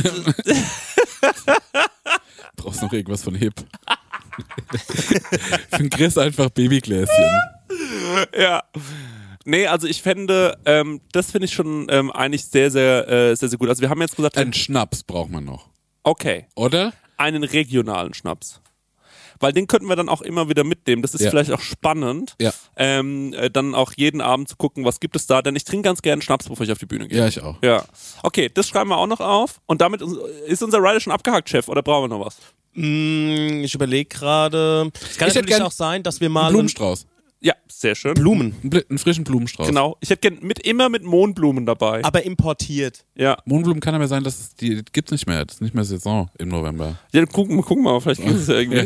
brauchst noch irgendwas von Hip? Für den Chris einfach Babygläschen. Ja. Nee, also ich fände, das finde ich schon eigentlich sehr, sehr, sehr, sehr gut. Also wir haben jetzt gesagt... Einen Schnaps braucht man noch. Okay. Oder? Einen regionalen Schnaps. Weil den könnten wir dann auch immer wieder mitnehmen. Das ist vielleicht auch spannend, dann auch jeden Abend zu gucken, was gibt es da. Denn ich trinke ganz gerne Schnaps, bevor ich auf die Bühne gehe. Ja, ich auch. Ja. Okay, das schreiben wir auch noch auf. Und damit ist unser Rider schon abgehakt, Chef, oder brauchen wir noch was? Ich überlege gerade. Es kann natürlich auch sein, dass wir mal... Einen Blumenstrauß. Ja, sehr schön. Blumen. Einen frischen Blumenstrauß. Genau. Ich hätte gern immer mit Mohnblumen dabei. Aber importiert. Ja. Mohnblumen kann aber sein, dass die gibt's nicht mehr. Das ist nicht mehr Saison im November. Ja, gucken wir mal, vielleicht gibt es ja irgendwie.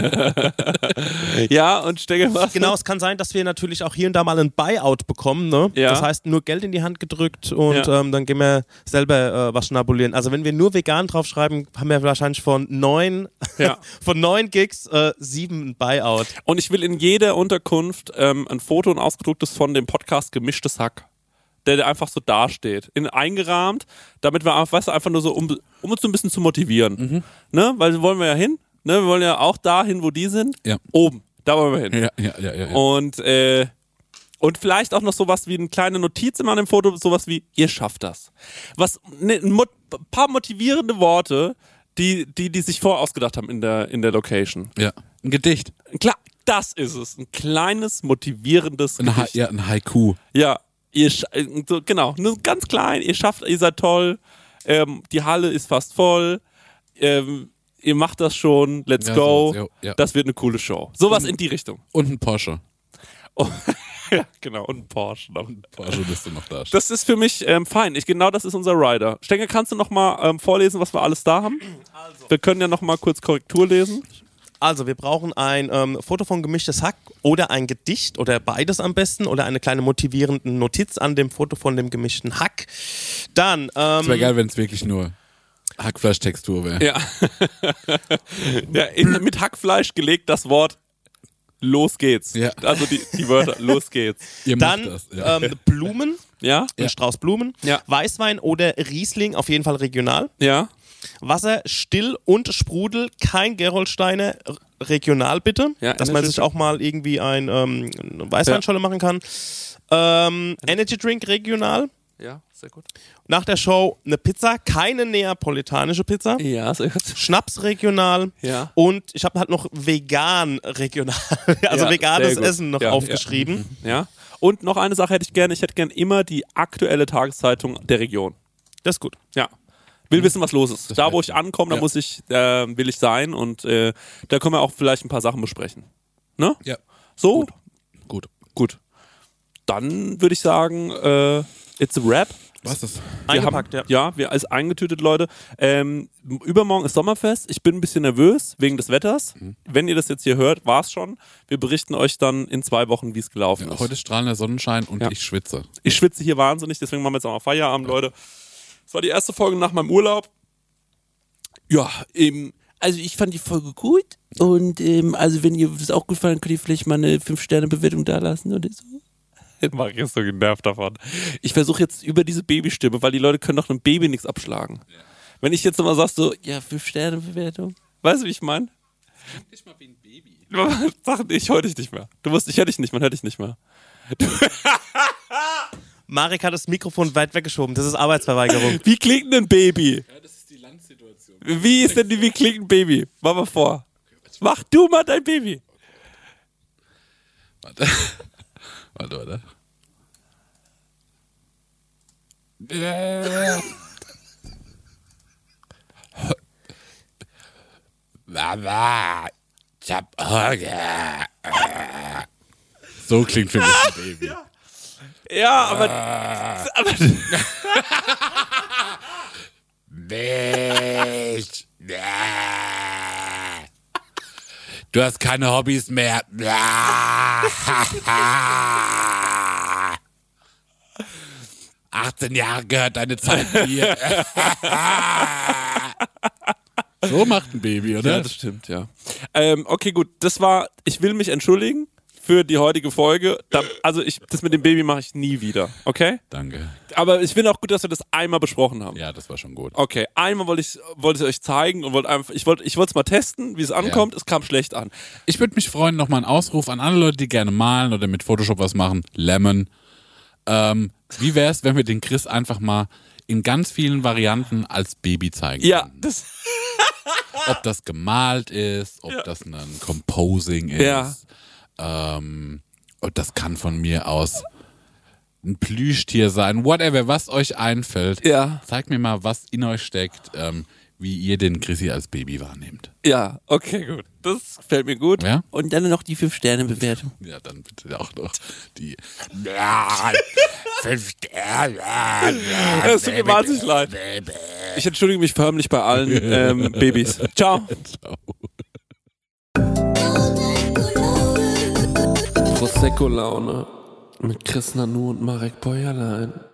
Ja, und Stengel was? Genau, es kann sein, dass wir natürlich auch hier und da mal ein Buyout bekommen. Ne? Ja. Das heißt, nur Geld in die Hand gedrückt und dann gehen wir selber was schnabulieren. Also wenn wir nur vegan draufschreiben, haben wir wahrscheinlich von 9 Gigs 7 Buyout. Und ich will in jeder Unterkunft ein Foto und ausgedrucktes von dem Podcast Gemischtes Hack, der einfach so dasteht, eingerahmt, damit wir einfach nur so, um uns so ein bisschen zu motivieren. Ne? Weil wollen wir ja hin, ne? Wir wollen ja auch dahin, wo die sind, oben, da wollen wir hin. Ja. Und vielleicht auch noch sowas wie eine kleine Notiz immer an dem Foto, sowas wie, ihr schafft das. Ein paar motivierende Worte, die sich vorausgedacht haben in der Location. Ja, ein Gedicht. Klar, das ist es. Ein kleines, motivierendes Gedicht. Ein Haiku. Ja, genau, nur ganz klein, ihr seid toll, die Halle ist fast voll, ihr macht das schon, let's go, das wird eine coole Show. Sowas in die Richtung. Und ein Porsche. Oh, ja, genau, und ein Porsche noch. Und Porsche müsste noch da stehen. Das ist für mich fein. Genau das ist unser Rider. Stengel, kannst du noch mal vorlesen, was wir alles da haben? Also. Wir können ja noch mal kurz Korrektur lesen. Also, wir brauchen ein Foto von Gemischtes Hack oder ein Gedicht oder beides am besten oder eine kleine motivierende Notiz an dem Foto von dem gemischten Hack. Dann. Es wäre geil, wenn es wirklich nur Hackfleisch-Textur wäre. Ja. Mit Hackfleisch gelegt das Wort los geht's. Ja. Also die Wörter los geht's. Ihr dann macht das, Blumen. Ja. Ein Strauß Blumen. Ja. Weißwein oder Riesling, auf jeden Fall regional. Ja. Wasser, still und Sprudel, kein Gerolsteiner, regional bitte, dass man sich auch mal irgendwie eine Weißweinscholle machen kann. Energy Drink regional. Ja, sehr gut. Nach der Show eine Pizza, keine neapolitanische Pizza. Ja, sehr gut. Schnaps regional. Ja. Und ich habe halt noch vegan regional, also veganes Essen noch aufgeschrieben. Ja. Und noch eine Sache hätte ich gerne. Ich hätte gerne immer die aktuelle Tageszeitung der Region. Das ist gut. Ja. Will wissen, was los ist. Da, wo ich ankomme, da will ich sein und da können wir auch vielleicht ein paar Sachen besprechen. Ne? Ja. So? Gut. Dann würde ich sagen, it's a wrap. Was ist das? Eingepackt, wir als eingetütet, Leute. Übermorgen ist Sommerfest. Ich bin ein bisschen nervös wegen des Wetters. Wenn ihr das jetzt hier hört, war es schon. Wir berichten euch dann in 2 Wochen, wie es gelaufen ist. Heute ist strahlender Sonnenschein und ich schwitze. Ich schwitze hier wahnsinnig, deswegen machen wir jetzt auch mal Feierabend, Leute. Das war die erste Folge nach meinem Urlaub. Ja, also ich fand die Folge gut und also wenn ihr das auch gut fand, könnt ihr vielleicht mal eine 5-Sterne-Bewertung da lassen oder so. Jetzt mache ich jetzt so genervt davon. Ich versuche jetzt über diese Babystimme, weil die Leute können doch einem Baby nichts abschlagen. Ja. Wenn ich jetzt nochmal sag so, 5-Sterne-Bewertung, weißt du, wie ich meine? Nicht mal wie ein Baby. Sag, ich höre dich nicht mehr. Ich höre dich nicht, man hört dich nicht mehr. Marek hat das Mikrofon weit weggeschoben. Das ist Arbeitsverweigerung. Wie klingt denn ein Baby? Ja, das ist die Landsituation. Wie klingt ein Baby? Mach mal vor. Mach du mal dein Baby. Warte. Mama, ich hab Hunger. So klingt für mich ein Baby. Ja, aber Milch. Du hast keine Hobbys mehr. 18 Jahre gehört deine Zeit dir. So macht ein Baby, oder? Ja, das stimmt, ja. Okay, gut, ich will mich entschuldigen für die heutige Folge. Das mit dem Baby mache ich nie wieder, okay? Danke. Aber ich finde auch gut, dass wir das einmal besprochen haben. Ja, das war schon gut. Okay, einmal wollte ich es euch zeigen und ich wollte es mal testen, wie es ankommt. Es kam schlecht an. Ich würde mich freuen, nochmal einen Ausruf an alle Leute, die gerne malen oder mit Photoshop was machen. Lemon. Wie wäre es, wenn wir den Chris einfach mal in ganz vielen Varianten als Baby zeigen? Ja, das... Ob das gemalt ist, ob das ein Composing ist. Ja. Und das kann von mir aus ein Plüschtier sein, whatever, was euch einfällt. Ja. Zeigt mir mal, was in euch steckt, wie ihr den Chrissy als Baby wahrnehmt. Ja, okay, gut. Das gefällt mir gut. Ja? Und dann noch die 5-Sterne-Bewertung. Ja, dann bitte auch noch die 5 Sterne. Es tut mir wahnsinnig leid. Ich entschuldige mich förmlich bei allen Babys. Ciao. Ciao. Prosecco-Laune mit Chris Nanu und Marek Bäuerlein.